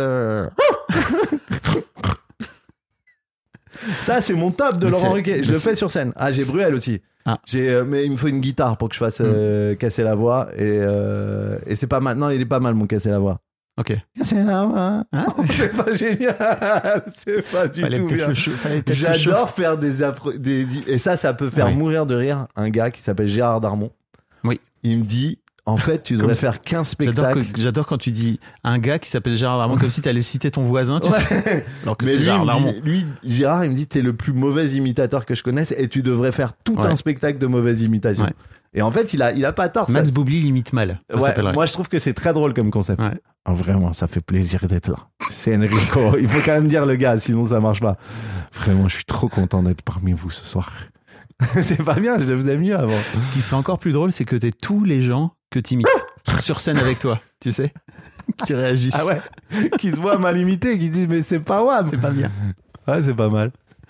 Ça, c'est mon top de Laurent Ruquier. Je le fais sur scène. Ah, j'ai Bruel aussi. Ah. Mais il me faut une guitare pour que je fasse casser la voix. Et c'est pas mal. Non, il est pas mal mon casser la voix. Ok. Casser la voix. Hein? C'est pas génial. C'est pas du tout bien. J'adore faire et ça peut faire mourir de rire un gars qui s'appelle Gérard Darmon. Oui. Il me dit... En fait, tu devrais faire 15 spectacles. J'adore quand tu dis un gars qui s'appelle Gérard Darmon, comme si tu allais citer ton voisin, tu sais. Alors que c'est Gérard Darmon. Gérard, il me dit t'es le plus mauvais imitateur que je connaisse et tu devrais faire tout un spectacle de mauvaise imitation. Ouais. Et en fait, il a pas tort. Max Boublil limite mal. Moi, je trouve que c'est très drôle comme concept. Ouais. Oh, vraiment, ça fait plaisir d'être là. C'est Enrico. Il faut quand même dire le gars, sinon ça marche pas. Vraiment, je suis trop content d'être parmi vous ce soir. C'est pas bien, je le faisais mieux avant. Ce qui serait encore plus drôle, c'est que t'es tous les gens que t'imites sur scène avec toi, tu sais, qui réagissent. Ah ouais, qui se voient mal imiter, qui disent mais c'est pas WAM. C'est pas bien. Ouais, c'est pas mal.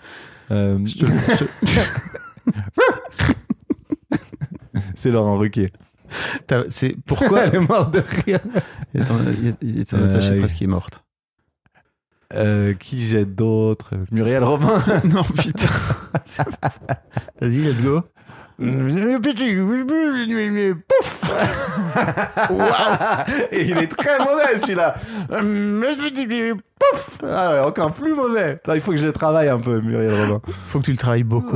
C'est Laurent Ruquier. C'est pourquoi elle est morte de rire. Il est attaché parce qu'il est morte. Qui jette d'autres? Muriel Robin. Non, putain. Vas-y, let's go. Pouf. Et il est très mauvais celui-là. Pouf. Ah ouais, encore plus mauvais. Non, il faut que je le travaille un peu, Muriel Robin. Faut que tu le travailles beaucoup.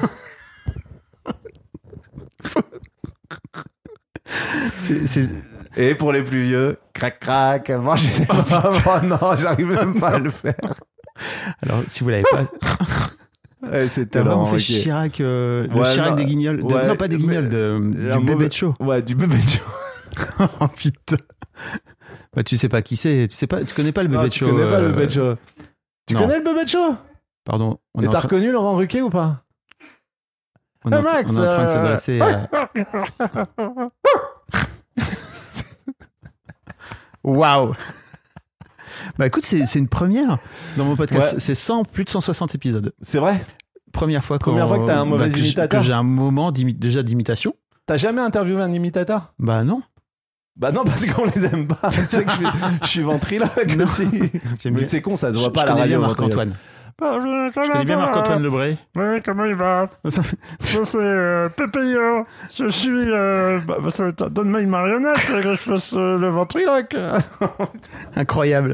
Et pour les plus vieux, crac crac, mangez des mamans. Non, j'arrive même pas à le faire. Alors, si vous l'avez pas... Ouais, c'était T'as vraiment fait Ruquier. Chirac, Chirac des Guignols. Non, pas des Guignols, du bébé de show. Ouais, du bébé de show. Oh putain. Bah, tu sais pas qui c'est. Tu connais pas le bébé de show. Tu connais pas le bébé de show. Tu connais le bébé de show? Pardon. Et t'as reconnu Laurent Ruquier ou pas? On est en train de s'adresser à... Waouh. Bah écoute, c'est une première dans mon podcast. Ouais. C'est plus de 160 épisodes. C'est vrai? Première fois Première fois que t'as un mauvais imitateur. que j'ai un moment déjà d'imitation. T'as jamais interviewé un imitateur? Bah non. Bah non, parce qu'on les aime pas. Tu sais que je suis ventriloque aussi. J'aime Mais bien. c'est con, ça se voit Je pas à la connais bien radio. Marc-Antoine. Je connais bien Marc-Antoine Lebray. Oui, comment il va? Ça, c'est Pépéo. Je suis... donne-moi une marionnette que je fasse le ventriloque. Incroyable.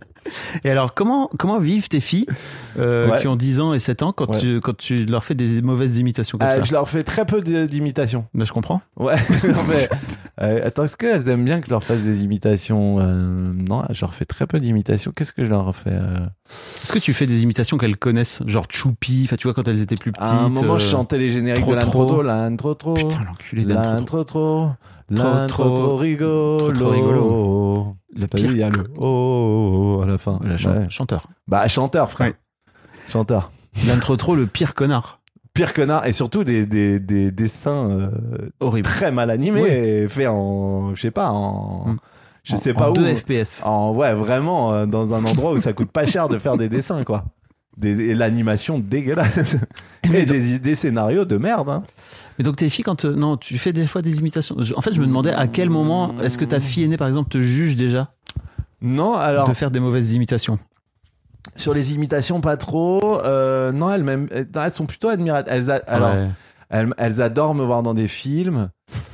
Et alors, comment vivent tes filles Ouais. qui ont 10 ans et 7 ans quand tu leur fais des mauvaises imitations comme ça? Je leur fais très peu d'imitations. Là, je comprends. Ouais. Mais, attends, est-ce qu'elles aiment bien que je leur fasse des imitations? Non, je leur fais très peu d'imitations. Qu'est-ce que je leur fais? Est-ce que tu fais des imitations qu'elles connaissent? Genre Choupi, enfin, tu vois, quand elles étaient plus petites. À un moment, je chantais les génériques trop, de l'intro trop. trop, l'intro trop. Putain, l'enculé d'intro. L'intro trop. Trop, L'intro trop rigolo. trop rigolo. Le T'as vu, il y a le oh à la fin. Le Ouais. chanteur. Bah, chanteur, frère. Ouais. Chanteur. L'intro trop, le pire connard. Pire connard. Et surtout des dessins Horrible. très mal animés et faits en, je sais pas, je sais pas en où. 2 FPS. Ouais, vraiment, dans un endroit où ça coûte pas cher de faire des dessins, quoi. Et l'animation dégueulasse. Et des scénarios de merde, hein. Mais donc tes filles, non, tu fais des fois des imitations. En fait, je me demandais à quel moment est-ce que ta fille aînée, par exemple, te juge déjà Non, alors, de faire des mauvaises imitations? sur les imitations, pas trop. Non, elles sont plutôt admiratrices. Elles adorent me voir dans des films.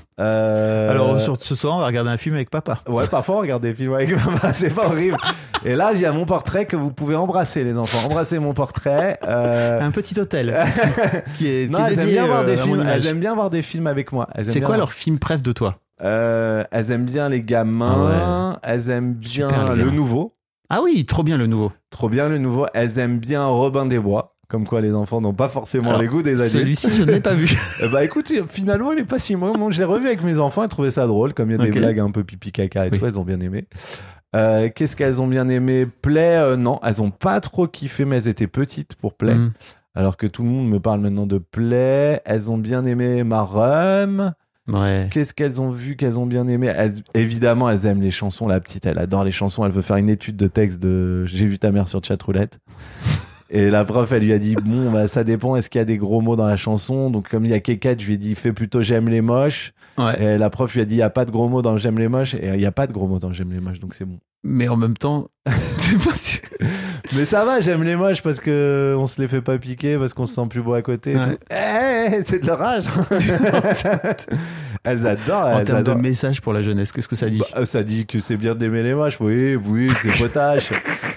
Alors, ce soir, on va regarder un film avec papa. Ouais, parfois on regarde des films avec maman, c'est pas horrible. Et là, il y a mon portrait que vous pouvez embrasser, les enfants. Embrassez mon portrait. Un petit hôtel qui est Non, elles aiment dédié bien voir des à mon films. image. Elles aiment bien voir des films avec moi. C'est quoi leur film préf de toi? Elles aiment bien les gamins. Elles aiment bien Super, les le gamins. nouveau. Ah oui, trop bien le nouveau. Trop bien le nouveau. Elles aiment bien Robin des Bois. Comme quoi, les enfants n'ont pas forcément Alors, les goûts des adultes. Celui-ci, je ne l'ai pas vu. Bah écoute, finalement, il est pas si mauvais. Moi, je l'ai revu avec mes enfants. Elles trouvaient ça drôle. Comme il y a Ok. des blagues un peu pipi caca et Oui. tout, elles ont bien aimé. Qu'est-ce qu'elles ont bien aimé? Play, non, elles ont pas trop kiffé, mais elles étaient petites pour Play. Mm. Alors que tout le monde me parle maintenant de Play. Elles ont bien aimé Marum. Ouais. Qu'est-ce qu'elles ont vu qu'elles ont bien aimé? Évidemment, elles aiment les chansons. La petite, elle adore les chansons. Elle veut faire une étude de texte de J'ai vu ta mère sur Chatroulette. Et la prof, elle lui a dit, bon, bah, ça dépend, est-ce qu'il y a des gros mots dans la chanson? Donc, comme il y a Kékette, je lui ai dit, fais plutôt J'aime les moches. Ouais. Et la prof lui a dit, il n'y a pas de gros mots dans J'aime les moches. Et il n'y a pas de gros mots dans J'aime les moches, donc c'est bon. Mais en même temps, c'est pas si- Mais ça va, J'aime les moches parce que on se les fait pas piquer, parce qu'on se sent plus beau à côté. Et Ouais. tout. C'est de l'orage. Elles adorent. en elles termes de adorent. message pour la jeunesse, qu'est-ce que ça dit? Bah, ça dit que c'est bien d'aimer les moches. Oui, c'est potache.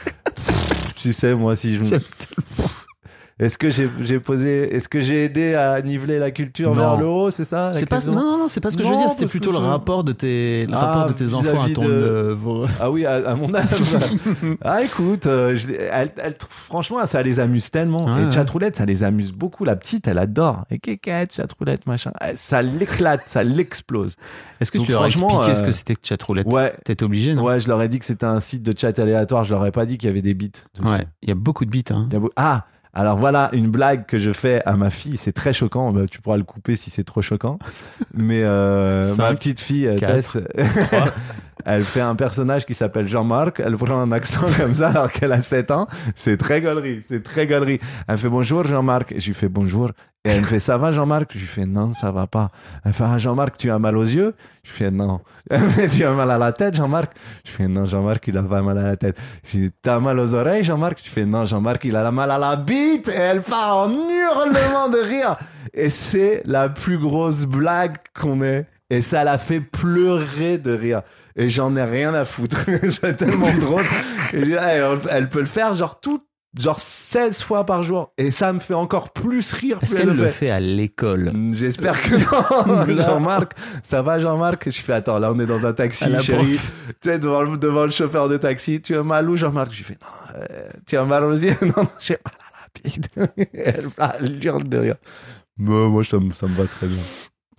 Tu sais, moi, si je me... Est-ce que j'ai aidé à niveler la culture Non. vers le haut, c'est ça la C'est pas, question non, c'est pas ce que je veux Non, dire. C'était parce plutôt que le rapport de tes enfants à vis-à-vis ton de- œuvre. Ah oui, à mon âge. Ah écoute, franchement, ça les amuse tellement. Ouais, Et ouais. Chatroulette, ça les amuse beaucoup. La petite, elle adore. Et Kékette, Chatroulette, machin. Ça l'éclate, ça l'explose. Est-ce que Donc, tu leur as franchement, expliqué ce que c'était que Chatroulette? Ouais. T'étais obligé, non? Ouais, je leur ai dit que c'était un site de chat aléatoire. Je leur ai pas dit qu'il y avait des bits. dessus. Ouais. Il y a beaucoup de beats, hein. Il y a Ah, alors voilà une blague que je fais à ma fille. C'est très choquant. Bah, tu pourras le couper si c'est trop choquant. Mais ma Cinq, petite fille, 4, Tess, elle fait un personnage qui s'appelle Jean-Marc. Elle prend un accent comme ça alors qu'elle a 7 ans. C'est très gaulerie. C'est très gaulerie. Elle fait bonjour Jean-Marc. Et je lui fais bonjour. Et elle me fait ça va Jean-Marc? Je lui fais non, ça va pas. Elle fait ah, Jean-Marc, tu as mal aux yeux? Je fais non. Elle me fait tu as mal à la tête Jean-Marc? Je fais non, Jean-Marc, il a pas mal à la tête. Je dis t'as mal aux oreilles Jean-Marc? Je fais non, Jean-Marc, il a la mal à la bite. Et elle part en hurlement de rire. Et c'est la plus grosse blague qu'on ait. Et ça la fait pleurer de rire. Et j'en ai rien à foutre. C'est tellement drôle. Et je dis, ah, elle peut le faire genre 16 fois par jour. Et ça me fait encore plus rire. Est-ce plus qu'elle elle le fait à l'école? J'espère que non. Jean-Marc, ça va Jean-Marc? Je fais attends, là on est dans un taxi, À la chérie. Tu sais, devant le chauffeur de taxi. Tu as mal où Jean-Marc? Je lui fais non, tu as mal aux yeux? Non, j'ai mal à la bite. Elle hurle de rire. Mais moi ça me va très bien.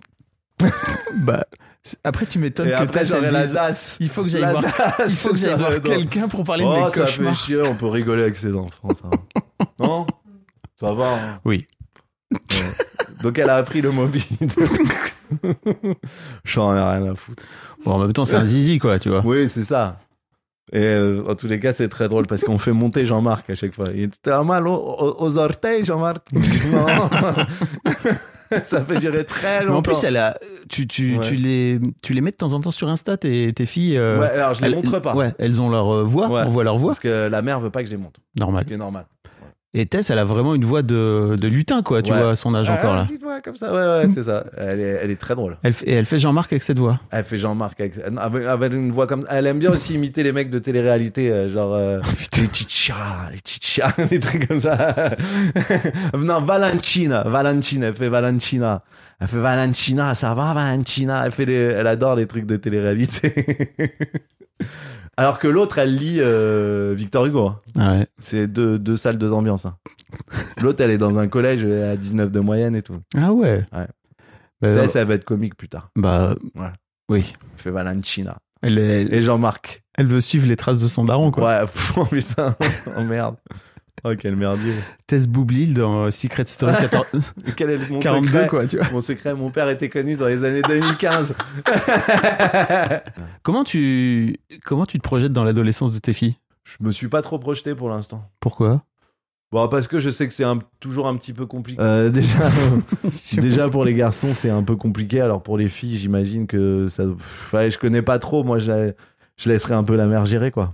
Bah, après, tu m'étonnes Et que après Tess, elle j'aurai la dise, DAS. il faut que j'aille La voir, DAS, il faut que j'aille ça voir va, quelqu'un pour parler de Oh, mes ça fait cauchemars. chier, on peut rigoler avec ses enfants, ça. Non? Ça va, hein. Oui. Ouais. Donc elle a appris le mobile. J'en ai rien à foutre. Bon, en même temps, c'est un zizi, quoi, tu vois. Oui, c'est ça. Et en tous les cas, c'est très drôle parce qu'on fait monter Jean-Marc à chaque fois. Il t'as mal aux orteils, Jean-Marc? Non. Ça fait durer très longtemps. Mais en plus, tu les mets de temps en temps sur Insta, tes filles. Ouais, alors je les montre pas. Ouais, elles ont leur voix, Ouais. on voit leur voix. Parce que la mère veut pas que je les montre. Normal. C'est normal. Et Tess, elle a vraiment une voix de lutin, quoi, tu vois, à son âge encore, là. Petite voix comme ça, ouais, c'est ça. Elle est très drôle. Elle fait Jean-Marc avec cette voix. Elle fait Jean-Marc avec une voix comme ça. Elle aime bien aussi imiter les mecs de télé-réalité, genre les petites chats, des trucs comme ça. Non, Valentina, elle fait Valentina. Elle fait Valentina, ça va Valentina. Elle adore les trucs de télé-réalité. Alors que l'autre, elle lit Victor Hugo. Hein. Ah ouais. C'est deux salles, deux ambiances. Hein. L'autre, elle est dans un collège à 19 de moyenne et tout. Ah ouais. Tess, elle va être comique plus tard. Bah, ouais. Oui. Elle fait Valentina. Et Jean-Marc. Elle veut suivre les traces de son daron, quoi. Ouais, oh putain, oh merde. Oh, quel merdier. Tess Boublil dans Secret Story 14... Quel est mon 42, secret, quoi, tu vois. Mon secret, mon père était connu dans les années 2015. Comment tu te projettes dans l'adolescence de tes filles? Je me suis pas trop projeté pour l'instant. Pourquoi? Bon, parce que je sais que c'est toujours un petit peu compliqué. Déjà pour les garçons, c'est un peu compliqué. Alors pour les filles, j'imagine que ça. Je connais pas trop. Moi, je laisserai un peu la mère gérer, quoi.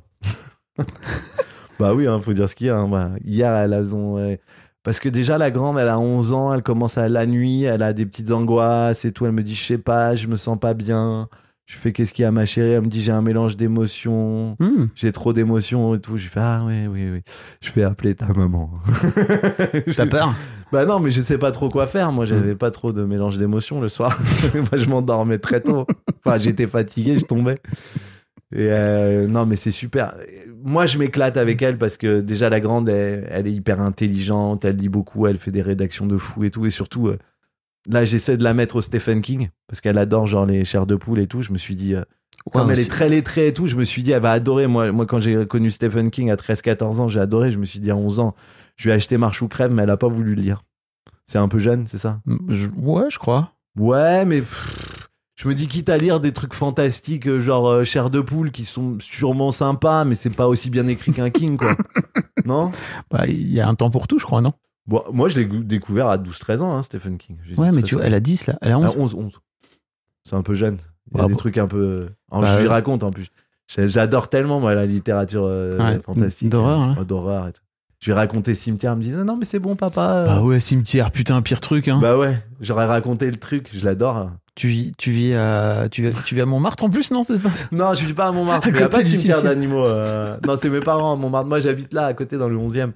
Bah oui, faut dire ce qu'il y a. Bah, hier, parce que déjà, la grande, elle a 11 ans, elle commence à la nuit, elle a des petites angoisses et tout. Elle me dit, je sais pas, je me sens pas bien. Je fais, qu'est-ce qu'il y a, ma chérie? Elle me dit, j'ai un mélange d'émotions. J'ai trop d'émotions et tout. Je fais, ah oui. Je vais appeler ta maman. T'as peur? Bah non, mais je sais pas trop quoi faire. Moi, j'avais pas trop de mélange d'émotions le soir. Moi, je m'endormais très tôt. Enfin, j'étais fatigué, je tombais. Et non, mais c'est super. Moi, je m'éclate avec elle parce que déjà, la grande, elle est hyper intelligente, elle lit beaucoup, elle fait des rédactions de fou et tout. Et surtout, là, j'essaie de la mettre au Stephen King parce qu'elle adore genre les chairs de poule et tout. Je me suis dit, comme elle est très lettrée et tout, je me suis dit, elle va adorer. Moi quand j'ai connu Stephen King à 13-14 ans, j'ai adoré. Je me suis dit, à 11 ans, je lui ai acheté Marche ou Crève, mais elle a pas voulu le lire. C'est un peu jeune, c'est ça? Ouais, je crois. Ouais, mais... Je me dis, quitte à lire des trucs fantastiques, genre chair de poule, qui sont sûrement sympas, mais c'est pas aussi bien écrit qu'un King, quoi. Non? Bah, il y a un temps pour tout, je crois, non? Bon, moi, je l'ai découvert à 12-13 ans, hein, Stephen King. Ouais, mais tu vois, elle a 10, là. Elle a 11. Elle a 11. C'est un peu jeune. Il y a des trucs un peu... je lui raconte, en plus. J'adore tellement, moi, la littérature fantastique. D'horreur, hein. D'horreur et tout. Je lui ai raconté Cimetière, elle me dit, non, mais c'est bon, papa. Bah ouais, Cimetière, putain, pire truc, hein. Bah ouais, j'aurais raconté le truc, je l'adore, là. Tu vis à Montmartre en plus, non? C'est pas... Non, je vis pas à Montmartre. Il n'y a pas de cimetière d'animaux. Non, c'est mes parents à Montmartre. Moi, j'habite là, à côté, dans le 11e.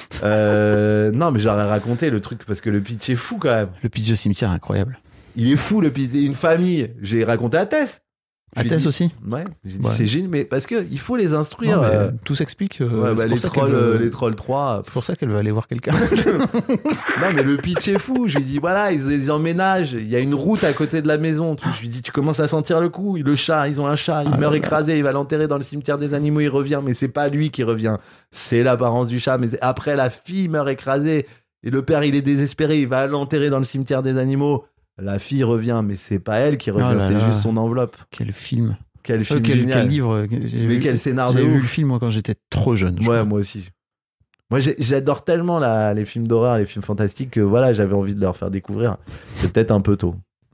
Non, mais j'aurais raconté le truc parce que le pitch est fou quand même. Le pitch de cimetière, incroyable. Il est fou, le pitch. Une famille. J'ai raconté à Tess. À Tess aussi? Ouais. J'ai dit, c'est génial, mais parce qu'il faut les instruire. Non, tout s'explique. Les trolls 3. C'est pour ça qu'elle veut aller voir quelqu'un. Non, mais le pitch est fou. Je lui dis, voilà, ils emménagent. Il y a une route à côté de la maison. Je lui dis, tu commences à sentir le coup. Le chat, ils ont un chat. Il meurt écrasé. Il va l'enterrer dans le cimetière des animaux. Il revient. Mais c'est pas lui qui revient. C'est l'apparence du chat. Mais après, la fille meurt écrasée. Et le père, il est désespéré. Il va l'enterrer dans le cimetière des animaux. La fille revient, mais c'est pas elle qui revient, c'est juste son enveloppe. Quel film. Quel film génial. Quel livre. Quel scénar de ouf. J'ai vu le film moi quand j'étais trop jeune. Ouais, moi aussi. Moi, j'adore tellement les films d'horreur, les films fantastiques que voilà, j'avais envie de leur faire découvrir. C'est peut-être un peu tôt.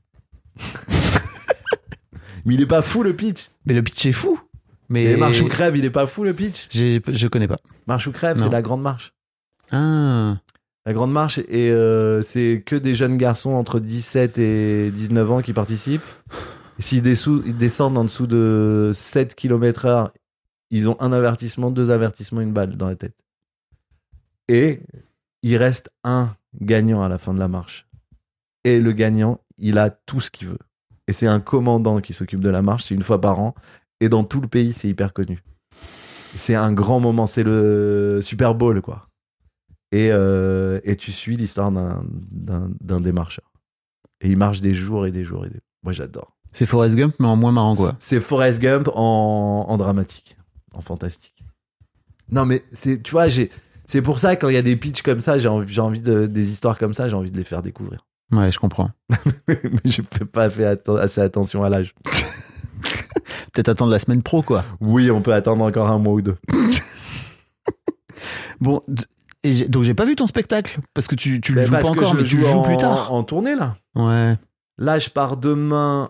Mais il est pas fou le pitch. Mais le pitch est fou. Et Marche ou Crève, il est pas fou le pitch. Je connais pas. Marche ou Crève, c'est la grande marche. Ah. La grande marche, et c'est que des jeunes garçons entre 17 et 19 ans qui participent. Et s'ils descendent en dessous de 7 km/h, ils ont un avertissement, 2 avertissements, une balle dans la tête. Et il reste un gagnant à la fin de la marche. Et le gagnant, il a tout ce qu'il veut. Et c'est un commandant qui s'occupe de la marche, c'est une fois par an. Et dans tout le pays, c'est hyper connu. C'est un grand moment, c'est le Super Bowl, quoi. Et tu suis l'histoire d'un des marcheurs. Et il marche des jours et des jours et des... Moi, j'adore. C'est Forrest Gump, mais en moins marrant, quoi. C'est Forrest Gump en dramatique, en fantastique. Non, mais tu vois, c'est pour ça, quand il y a des pitchs comme ça, j'ai envie des histoires comme ça, j'ai envie de les faire découvrir. Ouais, je comprends. Mais je n'ai pas fait assez attention à l'âge. peut-être attendre la semaine pro, quoi. Oui, on peut attendre encore un mois ou 2. Bon, donc j'ai pas vu ton spectacle parce que tu le joues pas Parce que encore, je mais tu le joue joues plus tard. en tournée, là. Ouais. Là, je pars demain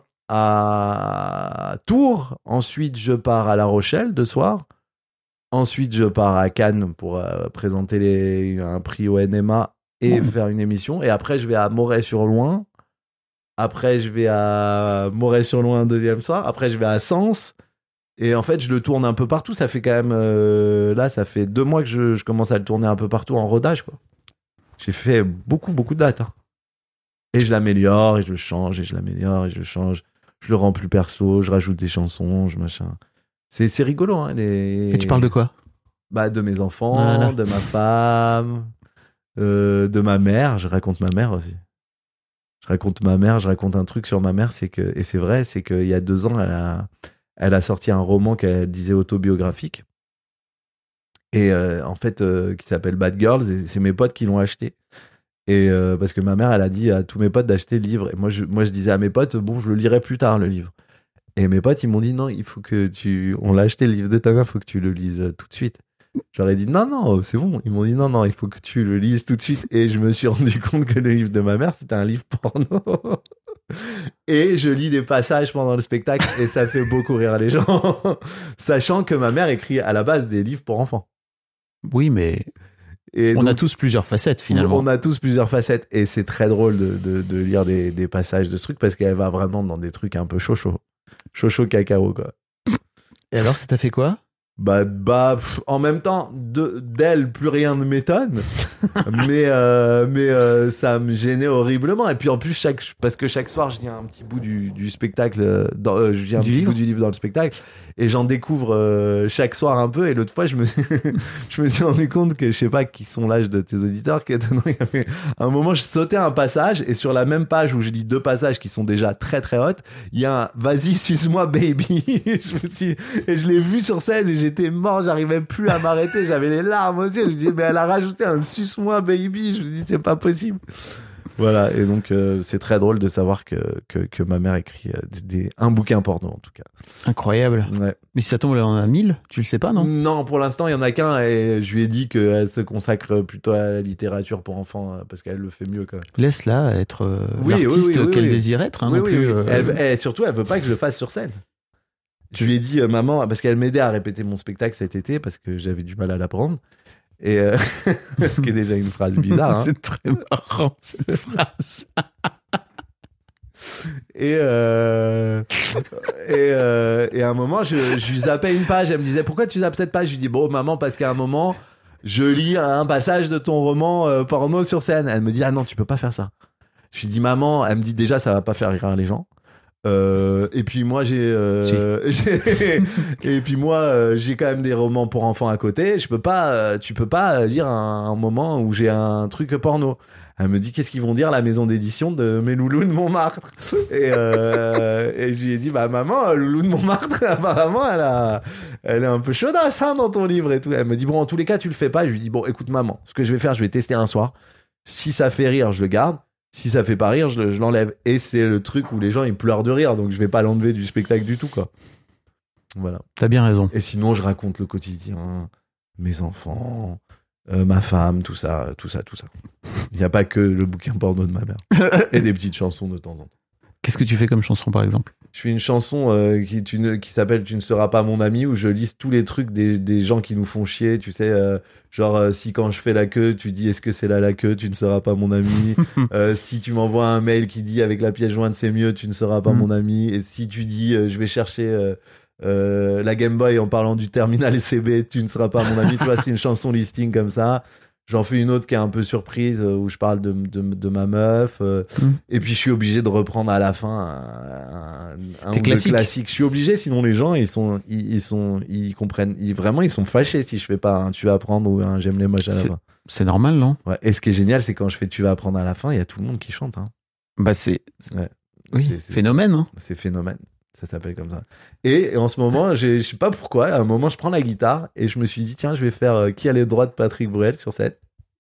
à Tours. Ensuite, je pars à La Rochelle de soir. Ensuite, je pars à Cannes pour présenter un prix au NMA et faire une émission. Et après, je vais à Moret-sur-Loing. Après, je vais à Moret-sur-Loing un deuxième soir. Après, je vais à Sens. Et en fait, je le tourne un peu partout. Ça fait quand même... là, ça fait 2 mois que je commence à le tourner un peu partout en rodage, quoi. J'ai fait beaucoup de dates. Hein. Et je l'améliore, et je le change, et je l'améliore, et je le change. Je le rends plus perso, je rajoute des chansons, machin. C'est rigolo. Hein, Et tu parles de quoi? Bah, de mes enfants, Voilà. de ma femme, de ma mère. Je raconte ma mère aussi. Je raconte un truc sur ma mère, et c'est vrai, c'est qu'il y a 2 ans, elle a sorti un roman qu'elle disait autobiographique. Et en fait, qui s'appelle Bad Girls, et c'est mes potes qui l'ont acheté. Et parce que ma mère, elle a dit à tous mes potes d'acheter le livre. Et moi, je disais à mes potes, bon, je le lirai plus tard, le livre. Et mes potes, ils m'ont dit, non, il faut que on l'a acheté, le livre de ta mère, il faut que tu le lises tout de suite. J'aurais dit, non, c'est bon. Ils m'ont dit, non, il faut que tu le lises tout de suite. Et je me suis rendu compte que le livre de ma mère, c'était un livre porno. Et je lis des passages pendant le spectacle et ça fait beaucoup rire les gens. Sachant que ma mère écrit à la base des livres pour enfants. Oui, mais Et on donc, a tous plusieurs facettes, finalement. on a tous plusieurs facettes et c'est très drôle de lire des passages de ce truc parce qu'elle va vraiment dans des trucs un peu chaud cacao, quoi. Et alors, ça t'a fait quoi? En même temps, d'elle, plus rien ne m'étonne. mais ça me gênait horriblement. Et puis en plus, parce que chaque soir, je lis un petit bout du spectacle, je lis un petit bout du livre dans le spectacle, et j'en découvre chaque soir un peu. Et l'autre fois, je me suis rendu compte que, je sais pas qui sont l'âge de tes auditeurs, il y avait un moment, je sautais un passage, et sur la même page où je lis 2 passages qui sont déjà très très hautes, il y a un vas-y, suce-moi, baby. Et je l'ai vu sur scène, et j'étais mort, j'arrivais plus à m'arrêter, j'avais les larmes aux yeux. Je me dis, mais elle a rajouté un suce-moi, baby. Je me dis, c'est pas possible. Voilà, et donc c'est très drôle de savoir que ma mère écrit un bouquin porno, en tout cas. Incroyable. Ouais. Mais si ça tombe, elle en a 1000, tu le sais pas, non? Non, pour l'instant, il y en a qu'un, et je lui ai dit qu'elle se consacre plutôt à la littérature pour enfants, parce qu'elle le fait mieux, quand même. Laisse-la être Oui, l'artiste oui, qu'elle oui. désire être, hein, Oui, non oui, plus. oui. Surtout, elle veut pas que je le fasse sur scène. Je lui ai dit, maman, parce qu'elle m'aidait à répéter mon spectacle cet été, parce que j'avais du mal à l'apprendre. Et ce qui est déjà une phrase bizarre. Hein. C'est très marrant, cette phrase. Et à un moment, je lui zappais une page. Elle me disait, pourquoi tu zappes cette page? Je lui dis, bon, maman, parce qu'à un moment, je lis un passage de ton roman porno sur scène. Elle me dit, ah non, tu peux pas faire ça. Je lui dis, maman, elle me dit, déjà, ça va pas faire rire les gens. Et puis moi j'ai quand même des romans pour enfants à côté. Tu peux pas lire un moment où j'ai un truc porno. Elle me dit, qu'est-ce qu'ils vont dire la maison d'édition de mes loulous de Montmartre? Et je lui ai dit, bah maman, loulou de Montmartre, apparemment elle est un peu chaudasse hein, dans ton livre et tout. Elle me dit, bon, en tous les cas tu le fais pas. Je lui dis, bon, écoute maman, ce que je vais faire, je vais tester un soir. Si ça fait rire, je le garde. Si ça fait pas rire, je l'enlève. Et c'est le truc où les gens ils pleurent de rire, donc je vais pas l'enlever du spectacle du tout, quoi. Voilà. T'as bien raison. Et sinon, je raconte le quotidien, mes enfants, ma femme, tout ça. Il n'y a pas que le bouquin porno de ma mère. Et des petites chansons de temps en temps. Qu'est-ce que tu fais comme chanson, par exemple? Je fais une chanson qui s'appelle Tu ne seras pas mon ami, où je liste tous les trucs des gens qui nous font chier, tu sais, genre si quand je fais la queue, tu dis est-ce que c'est là la queue, tu ne seras pas mon ami. Si tu m'envoies un mail qui dit avec la pièce jointe c'est mieux, tu ne seras pas mon ami. Et si tu dis je vais chercher la Game Boy en parlant du terminal CB, tu ne seras pas mon ami. Tu vois, c'est une chanson listing comme ça. J'en fais une autre qui est un peu surprise où je parle de ma meuf et puis je suis obligé de reprendre à la fin un ou deux classiques. Je suis obligé, sinon les gens ils comprennent, ils sont fâchés si je fais pas un tu vas apprendre ou un j'aime les moches à la fin. C'est normal, non? Ouais. Et ce qui est génial, c'est quand je fais tu vas apprendre à la fin, il y a tout le monde qui chante. Hein. Bah Ouais. oui, phénomène. Hein. C'est phénomène. Ça s'appelle comme ça. Et en ce moment, je sais pas pourquoi, à un moment, je prends la guitare et je me suis dit, tiens, je vais faire Qui a les droits de Patrick Bruel sur scène.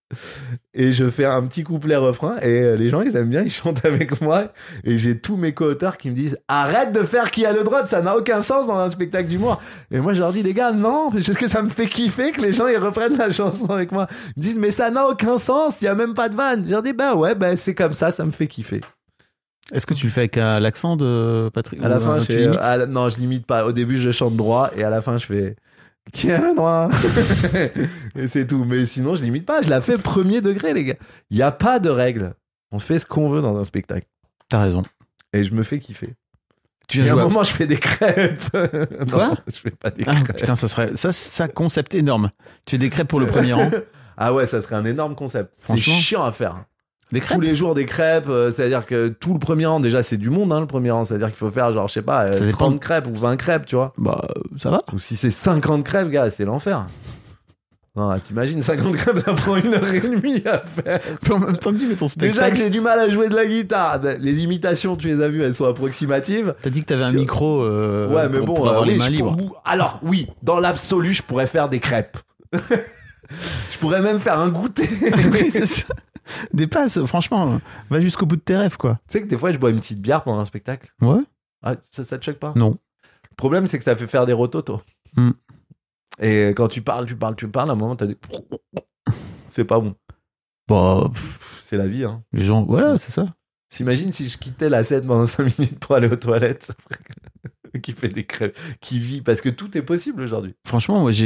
Et je fais un petit couplet refrain et les gens ils aiment bien, ils chantent avec moi et j'ai tous mes co-auteurs qui me disent arrête de faire qui a le droit, ça n'a aucun sens dans un spectacle d'humour. Et moi je leur dis les gars non, parce que ça me fait kiffer que les gens ils reprennent la chanson avec moi. Ils me disent mais ça n'a aucun sens, il y a même pas de vanne. Je leur dis bah ouais bah c'est comme ça me fait kiffer. Est-ce que tu le fais avec l'accent de Patrick? À la fin tu limites non je limite pas. Au début je chante droit et à la fin je fais qui a le droit et c'est tout. Mais sinon je limite pas, je la fais premier degré les gars. Il y a pas de règles, on fait ce qu'on veut dans un spectacle. T'as raison. Et je me fais kiffer. Tu Et à viens un jouer moment je fais des crêpes. Quoi? Non, je fais pas des Ah, crêpes. putain, ça serait ça concept énorme. Tu fais des crêpes pour le premier rang. Ah ouais, ça serait un énorme concept. C'est Franchement. chiant à faire. Des crêpes. Tous les jours des crêpes, c'est-à-dire que tout le premier rang, déjà c'est du monde, hein, le premier rang, c'est-à-dire qu'il faut faire genre, je sais pas, Ça dépend. 30 crêpes ou 20 crêpes, tu vois. Bah, ça va. Ou si c'est 50 crêpes, gars, c'est l'enfer. Non, t'imagines, 50 crêpes, ça prend 1h30 à faire. En même temps que tu fais ton Déjà que spectacle. j'ai du mal à jouer de la guitare. Les imitations, tu les as vues, elles sont approximatives. T'as dit que t'avais un Si- micro. Ouais, mais pour bon, avoir les oui, mains libres. alors, oui, dans l'absolu, je pourrais faire des crêpes. Je pourrais même faire un goûter. Oui, c'est ça. Dépasse, franchement, va jusqu'au bout de tes rêves, quoi. Tu sais que des fois, je bois une petite bière pendant un spectacle. Ouais. Ah, ça te choque pas? Non. Le problème, c'est que ça fait faire des rototos. Hmm. Et quand tu parles, à un moment, t'as des... C'est pas bon. Bah, C'est la vie, hein. les gens, voilà, c'est ça. T'imagines si je quittais la scène pendant 5 minutes pour aller aux toilettes? Qui fait des crêpes, qui vit, parce que tout est possible aujourd'hui. Franchement, moi,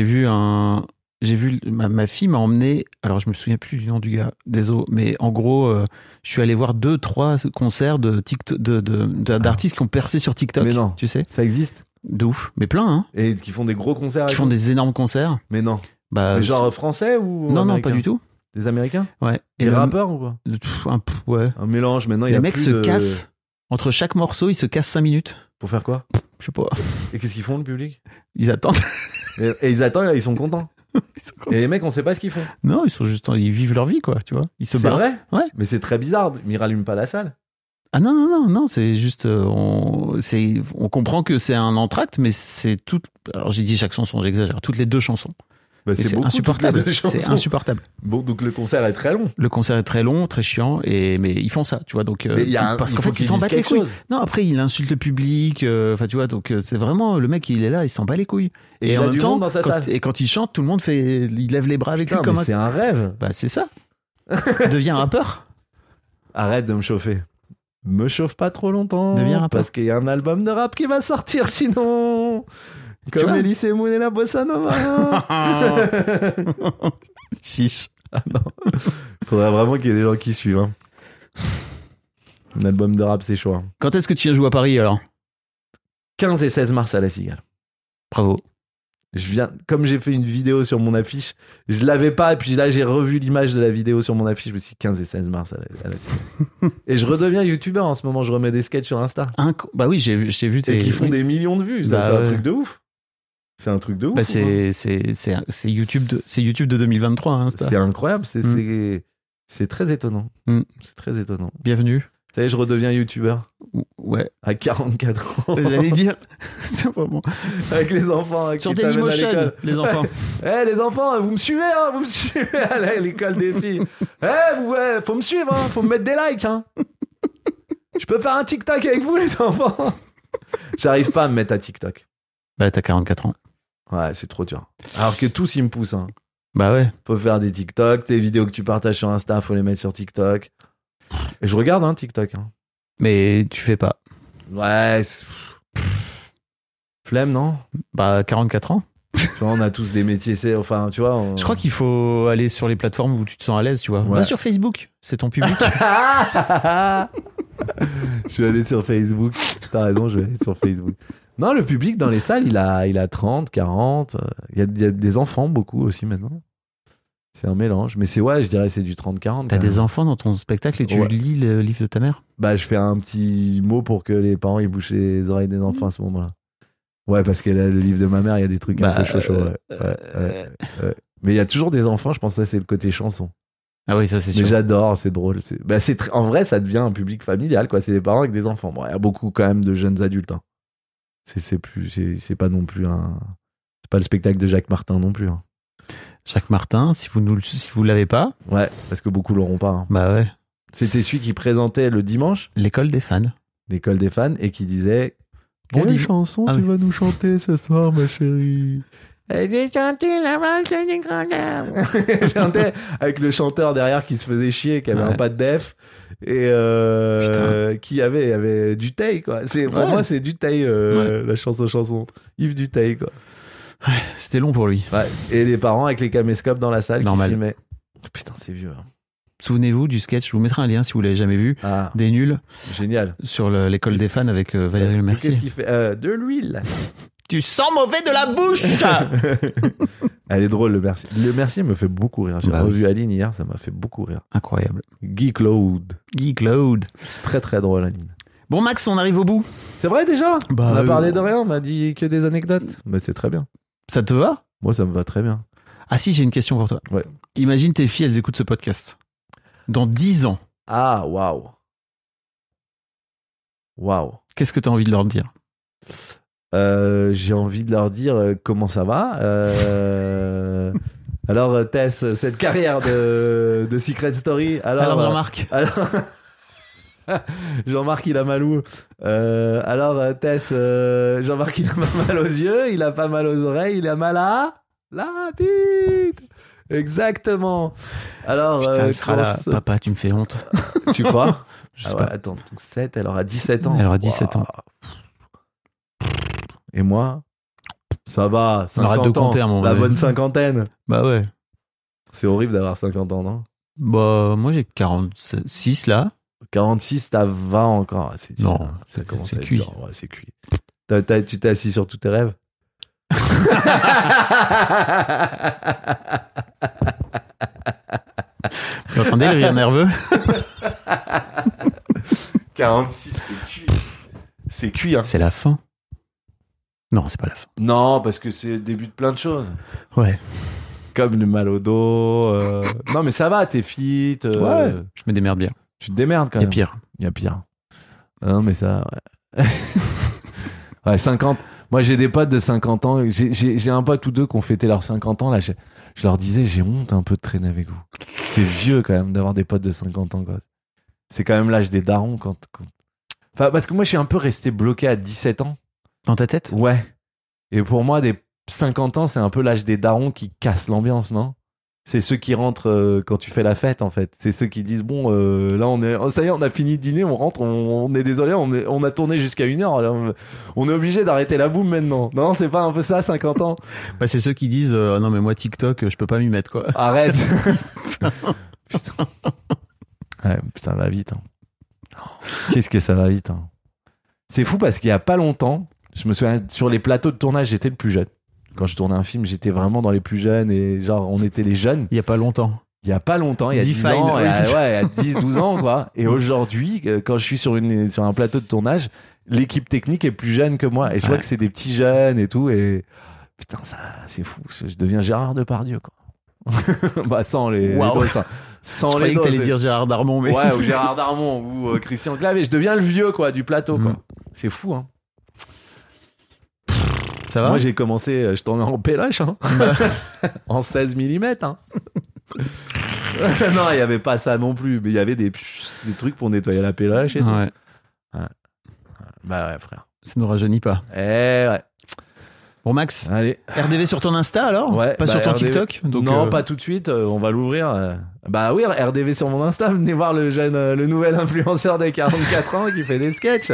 ma fille m'a emmené, alors je me souviens plus du nom du gars, désolé, mais en gros, je suis allé voir 2-3 concerts d'artistes qui ont percé sur TikTok. Mais non. Tu sais, Ça existe. de ouf, mais plein, hein, Et qui font des gros concerts. qui et font tout. des énormes concerts. Mais non. Bah, Mais genre français ou non, américains? pas du tout. Des Américains? Ouais. Des le- rappeurs ou quoi? Ouais. Un mélange. Maintenant, il y Les a mecs plus se de... cassent entre chaque morceau, ils se cassent 5 minutes. Pour faire quoi? Je sais pas. Et qu'est-ce qu'ils font, le public? Ils attendent. Et ils attendent, ils sont contents. Et les mecs, on sait pas ce qu'ils font. Non, ils sont juste, ils vivent leur vie, quoi, tu vois. Ils se C'est barrent. vrai? Ouais. Mais c'est très bizarre. Mais ils rallument pas la salle. Ah non, c'est juste, on comprend que c'est un entracte, mais c'est tout. Alors j'ai dit chaque chanson, j'exagère. Toutes les 2 chansons. Bah, Et c'est beaucoup, insupportable. toutes les 2 C'est chansons. insupportable. Bon, donc le concert est très long. Le concert est très long, très chiant, mais ils font ça, tu vois. Donc Mais il y a parce il qu'en faut fait, ils qu'ils s'en disent battent les quelque couilles. chose. Non, après il insulte le public, enfin tu vois. Donc c'est vraiment le mec, il est là, il s'en bat les couilles. Et il en a même du temps, monde dans sa salle. et quand il chante, tout le monde il lève les bras avec Putain, lui comme mais un. c'est un rêve. Bah c'est ça. Deviens rappeur. Arrête de me chauffer. Me chauffe pas trop longtemps. Deviens rappeur. Parce qu'il y a un album de rap qui va sortir sinon. Comme vois Elise Moon et la Bossa Nova. Chiche. Faudrait vraiment qu'il y ait des gens qui suivent. Hein. Un album de rap, c'est chaud. Hein. Quand est-ce que tu viens jouer à Paris alors? 15 et 16 mars à la Cigale. Bravo. Comme j'ai fait une vidéo sur mon affiche, je l'avais pas, et puis là j'ai revu l'image de la vidéo sur mon affiche, je me suis dit 15 et 16 mars à la Cigale. Et je redeviens youtubeur en ce moment, je remets des sketchs sur Insta. Bah oui, j'ai vu tes. Et qui font oui. des millions de vues, ça, Bah c'est un ouais. truc de ouf. C'est un truc de ouf. Bah ou quoi c'est YouTube de 2023, hein, Insta. C'est incroyable, Mm. c'est très étonnant. Mm. C'est très étonnant. Bienvenue. Ça y est, je redeviens youtubeur Ouais. à 44 ans. J'allais dire. C'est vraiment. Avec les enfants qui Sur t'amènent à Dailymotion, l'école. les enfants. Eh les enfants, vous me suivez, hein, vous me suivez à l'école des filles. Faut me suivre, hein, faut me mettre des likes. Hein. Je peux faire un TikTok avec vous, les enfants. J'arrive pas à me mettre à TikTok. Bah t'as 44 ans. Ouais, c'est trop dur. Alors que tous, ils me poussent. Hein. Bah ouais. Faut faire des TikTok, tes vidéos que tu partages sur Insta, faut les mettre sur TikTok. Et je regarde, hein, TikTok. Hein. Mais tu fais pas. Ouais. Flemme, non? Bah 44 ans. Tu vois, on a tous des métiers, enfin, tu vois. Je crois qu'il faut aller sur les plateformes où tu te sens à l'aise, tu vois. Ouais. Va sur Facebook, c'est ton public. Je suis allé sur Facebook. T'as raison, je vais aller sur Facebook. Non, le public dans les salles, il a 30, 40. Il y a des enfants, beaucoup aussi maintenant. C'est un mélange. Mais je dirais c'est du 30-40. T'as des enfants dans ton spectacle et tu Ouais. lis le livre de ta mère? Bah, je fais un petit mot pour que les parents ils bouchent les oreilles des enfants à ce moment-là. Ouais, parce que là, le livre de ma mère, il y a des trucs un peu chaud. Ouais. Mais il y a toujours des enfants, je pense que ça, c'est le côté chanson. Ah oui, ça c'est Mais sûr. j'adore, c'est drôle. En vrai, ça devient un public familial, quoi. C'est des parents avec des enfants. Bon, il y a beaucoup quand même de jeunes adultes. Hein. C'est pas non plus c'est pas le spectacle de Jacques Martin non plus. Hein. Jacques Martin, si vous l'avez pas, Ouais, parce que beaucoup l'auront pas. Hein. bah ouais. C'était celui qui présentait le dimanche L'école des fans. l'école des fans et qui disait Bon quelle dis- chanson Ah tu oui. vas nous chanter ce soir, ma chérie? J'ai chanté la valse du grand dame. Chantait avec le chanteur derrière qui se faisait chier, qui avait Ouais. un pas de def et qui avait du taille quoi. Pour Ouais. moi c'est du taille la chanson Yves Duteil quoi. C'était long pour lui. Ouais. Et les parents avec les caméscopes dans la salle Normal. qui filmaient. Putain c'est vieux. Hein. Souvenez-vous du sketch, je vous mettrai un lien si vous l'avez jamais vu, Ah des nuls, génial. sur l'école des fans avec Valérie Le Et Mercier. qu'est-ce qu'il fait de l'huile. Tu sens mauvais de la bouche. Elle est drôle le Mercier. Le Mercier me fait beaucoup rire. J'ai Bah revu oui. Aline hier, ça m'a fait beaucoup rire. Incroyable. Guy Claude. Guy Claude. Très très drôle Aline. Bon Max, on arrive au bout. C'est vrai déjà Bah, on a parlé de rien, on m'a dit que des anecdotes. Mais c'est très bien. Ça te va? Moi ça me va très bien. Ah si, j'ai une question pour toi. Ouais. Imagine tes filles, elles écoutent ce podcast. Dans 10 ans, Ah waouh. Waouh. qu'est-ce que tu as envie de leur dire? J'ai envie de leur dire comment ça va. Alors Tess, cette carrière de Secret Story. Alors Jean-Marc, Alors Jean-Marc il a mal où alors Tess, Jean-Marc il a pas mal aux yeux, il a pas mal aux oreilles, il a mal à la bite. Exactement. Alors putain, elle sera là. comment Papa, tu me fais honte. tu crois? Je sais Ah ouais, pas. attends, donc 7, elle aura 17 ans. Elle aura 17 ans. Et moi, ça va, On arrête 50 de ans, compter à un moment la donné. bonne cinquantaine. Bah ouais. C'est horrible d'avoir 50 ans, non? Bah moi j'ai 46 là. 46, t'as 20 encore. C'est dur. Non, Ça commence c'est à être cuit. dur. Ouais, c'est cuit. Tu t'es assis sur tous tes rêves? Vous entendez le rire nerveux? 46, c'est cuit. C'est cuit, hein. C'est la fin. Non, c'est pas la fin. Non, parce que c'est le début de plein de choses. Ouais. Comme le mal au dos. Non, mais ça va, t'es fit. Ouais. Je me démerde bien. Tu te démerdes quand Il y a même. pire. Il y a pire. Non, mais ça, ouais. Ouais, 50. Moi, j'ai des potes de 50 ans. J'ai un pote ou deux qui ont fêté leurs 50 ans. Là, je leur disais, j'ai honte un peu de traîner avec vous. C'est vieux quand même d'avoir des potes de 50 ans. Quoi. C'est quand même l'âge des darons. Enfin, parce que moi, je suis un peu resté bloqué à 17 ans. Dans ta tête? Ouais. Et pour moi, des 50 ans, c'est un peu l'âge des darons qui cassent l'ambiance, non? C'est ceux qui rentrent quand tu fais la fête, en fait. C'est ceux qui disent, bon, là, ça y est, on a fini de dîner, on rentre, on est désolé, on a tourné jusqu'à 1h, là, on est obligé d'arrêter la boum maintenant. Non, c'est pas un peu ça, 50 ans? Bah, c'est ceux qui disent non mais moi TikTok je peux pas m'y mettre quoi. Arrête. Putain. Ouais, ça va vite. Hein. Qu'est-ce que ça va vite. Hein. C'est fou parce qu'il y a pas longtemps, je me souviens, sur les plateaux de tournage, j'étais le plus jeune. Quand je tournais un film, j'étais vraiment dans les plus jeunes et genre, on était les jeunes. Il y a pas longtemps. Il y a pas longtemps, il y a 10 Define, ans, oui, c'est ça. il y a 10, 12 ans, quoi. Et aujourd'hui, quand je suis sur un plateau de tournage, l'équipe technique est plus jeune que moi. Et je vois que c'est des petits jeunes et tout. Et putain, ça, c'est fou. Je deviens Gérard Depardieu, quoi. Bah, sans les Wow. doses, hein. Sans Je les croyais que t'allais doses. dire Gérard Darmon mais. Ouais, ou Gérard Darmon, ou Christian Clavier. Je deviens le vieux, quoi, du plateau, quoi. C'est fou, hein. Ça va? Moi, j'ai commencé, je tournais en péloche, hein. En 16 mm, hein. Non, il n'y avait pas ça non plus, mais il y avait des trucs pour nettoyer la péloche et tout. Ouais. Bah ouais, frère. Ça nous rajeunit pas. Eh ouais. Bon Max, Allez. RDV sur ton Insta alors? Ouais, Pas bah, sur ton RDV. TikTok? Donc, Non, pas tout de suite, on va l'ouvrir. Bah oui, RDV sur mon Insta, venez voir le jeune, le nouvel influenceur de 44 ans qui fait des sketchs.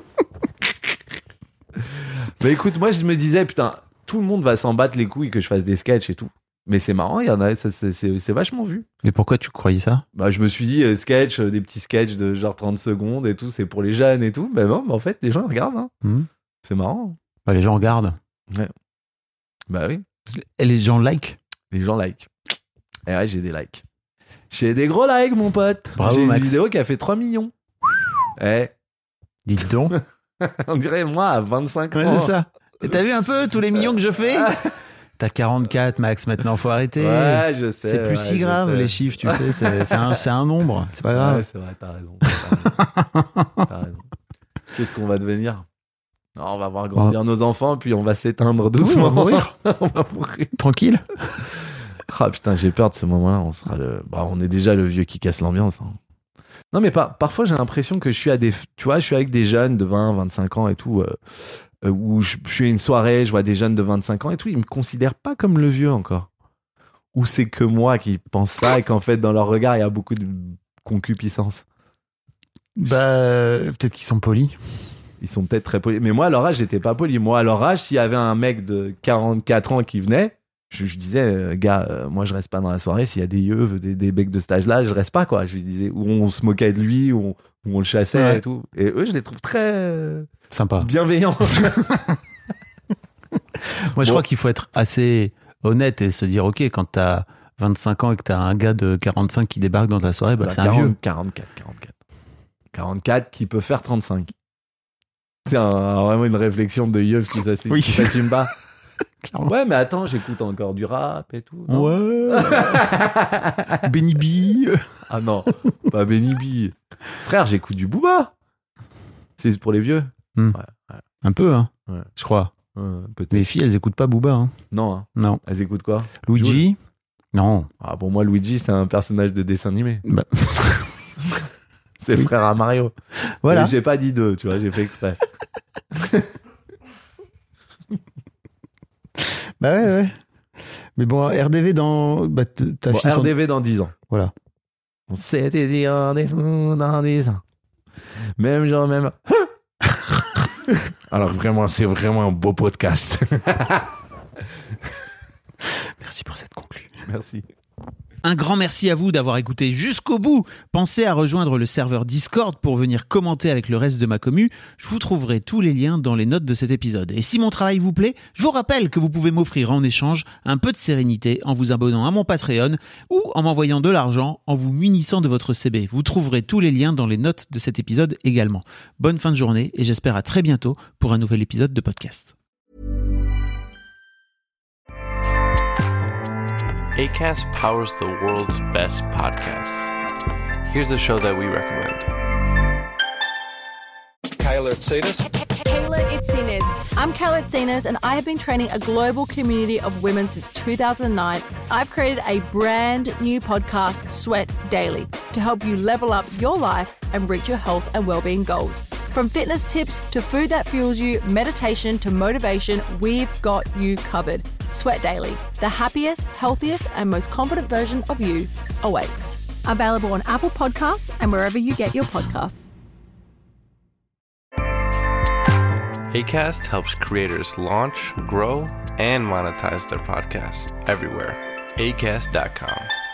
Bah écoute, moi je me disais, putain, tout le monde va s'en battre les couilles que je fasse des sketchs et tout. Mais c'est marrant, il y en a, c'est vachement vu. Mais pourquoi tu croyais ça? Bah je me suis dit, sketch, des petits sketchs de genre 30 secondes et tout, c'est pour les jeunes et tout. Bah non, mais en fait, les gens regardent. Hein. C'est marrant. Bah, les gens regardent. Bah oui, Et les gens like. les gens like. Et ouais, j'ai des likes. J'ai des gros likes, mon pote. Bravo, j'ai une Max. vidéo qui a fait 3 millions. Eh, Dites donc. on dirait moi à 25 Ouais, ans. c'est ça. Et t'as vu un peu tous les millions que je fais? T'as 44 Max, maintenant faut arrêter. Ouais, je sais. C'est plus ouais, si je grave sais. les chiffres, tu sais, c'est un nombre, c'est pas grave. Ouais, c'est vrai, t'as raison. T'as raison. Qu'est-ce qu'on va devenir? Non, on va voir grandir nos enfants, puis on va s'éteindre doucement. Oui, on va mourir. On va mourir. Tranquille. Ah putain, j'ai peur de ce moment-là. On est déjà le vieux qui casse l'ambiance. Hein. Non, mais parfois, j'ai l'impression que je suis avec des jeunes de 20, 25 ans et tout, où je suis à une soirée, je vois des jeunes de 25 ans et tout, ils me considèrent pas comme le vieux encore. Ou c'est que moi qui pense ça et qu'en fait, dans leur regard, il y a beaucoup de concupiscence. Peut-être qu'ils sont polis. Ils sont peut-être très polis. Mais moi, à leur âge, j'étais pas poli. Moi, à leur âge, s'il y avait un mec de 44 ans qui venait, je disais, gars, moi, je reste pas dans la soirée. S'il y a des yeux, des becs de cet âge-là, je reste pas, quoi. Je lui disais, ou on se moquait de lui, ou on le chassait et tout. Et eux, je les trouve très sympa, bienveillants. Moi, je crois qu'il faut être assez honnête et se dire, ok, quand t'as 25 ans et que t'as un gars de 45 qui débarque dans ta soirée, c'est un vieux. 44 qui peut faire 35. C'est vraiment une réflexion de yeuf qui s'assume pas. Ouais, mais attends, j'écoute encore du rap et tout. Non ouais. Benny B. Ah non, pas Benny B. Frère, j'écoute du Booba. C'est pour les vieux. Ouais. Un peu, hein. Ouais. Je crois. Peut-être. Mais les filles, elles écoutent pas Booba. Hein. Non. Hein. Non. Elles écoutent quoi? Luigi? Non. Ah, pour moi, Luigi, c'est un personnage de dessin animé. C'est le frère à Mario. Voilà. J'ai pas dit deux, tu vois, j'ai fait exprès. Ouais. Mais bon, RDV dans... RDV dans 10 ans. Voilà. On s'était dit rendez-vous dans 10 ans. Même genre, même... Alors vraiment, c'est vraiment un beau podcast. Merci pour cette conclusion. Merci. Un grand merci à vous d'avoir écouté jusqu'au bout. Pensez à rejoindre le serveur Discord pour venir commenter avec le reste de ma commu. Je vous trouverai tous les liens dans les notes de cet épisode. Et si mon travail vous plaît, je vous rappelle que vous pouvez m'offrir en échange un peu de sérénité en vous abonnant à mon Patreon ou en m'envoyant de l'argent en vous munissant de votre CB. Vous trouverez tous les liens dans les notes de cet épisode également. Bonne fin de journée et j'espère à très bientôt pour un nouvel épisode de podcast. Acast powers the world's best podcasts. Here's a show that we recommend. Kayla Itsinas. Kayla Itsinas. I'm Kayla Itsinas, and I have been training a global community of women since 2009. I've created a brand new podcast, Sweat Daily, to help you level up your life and reach your health and well-being goals. From fitness tips to food that fuels you, meditation to motivation, we've got you covered. Sweat Daily, the happiest, healthiest, and most confident version of you awaits. Available on Apple Podcasts and wherever you get your podcasts. Acast helps creators launch, grow, and monetize their podcasts everywhere. Acast.com.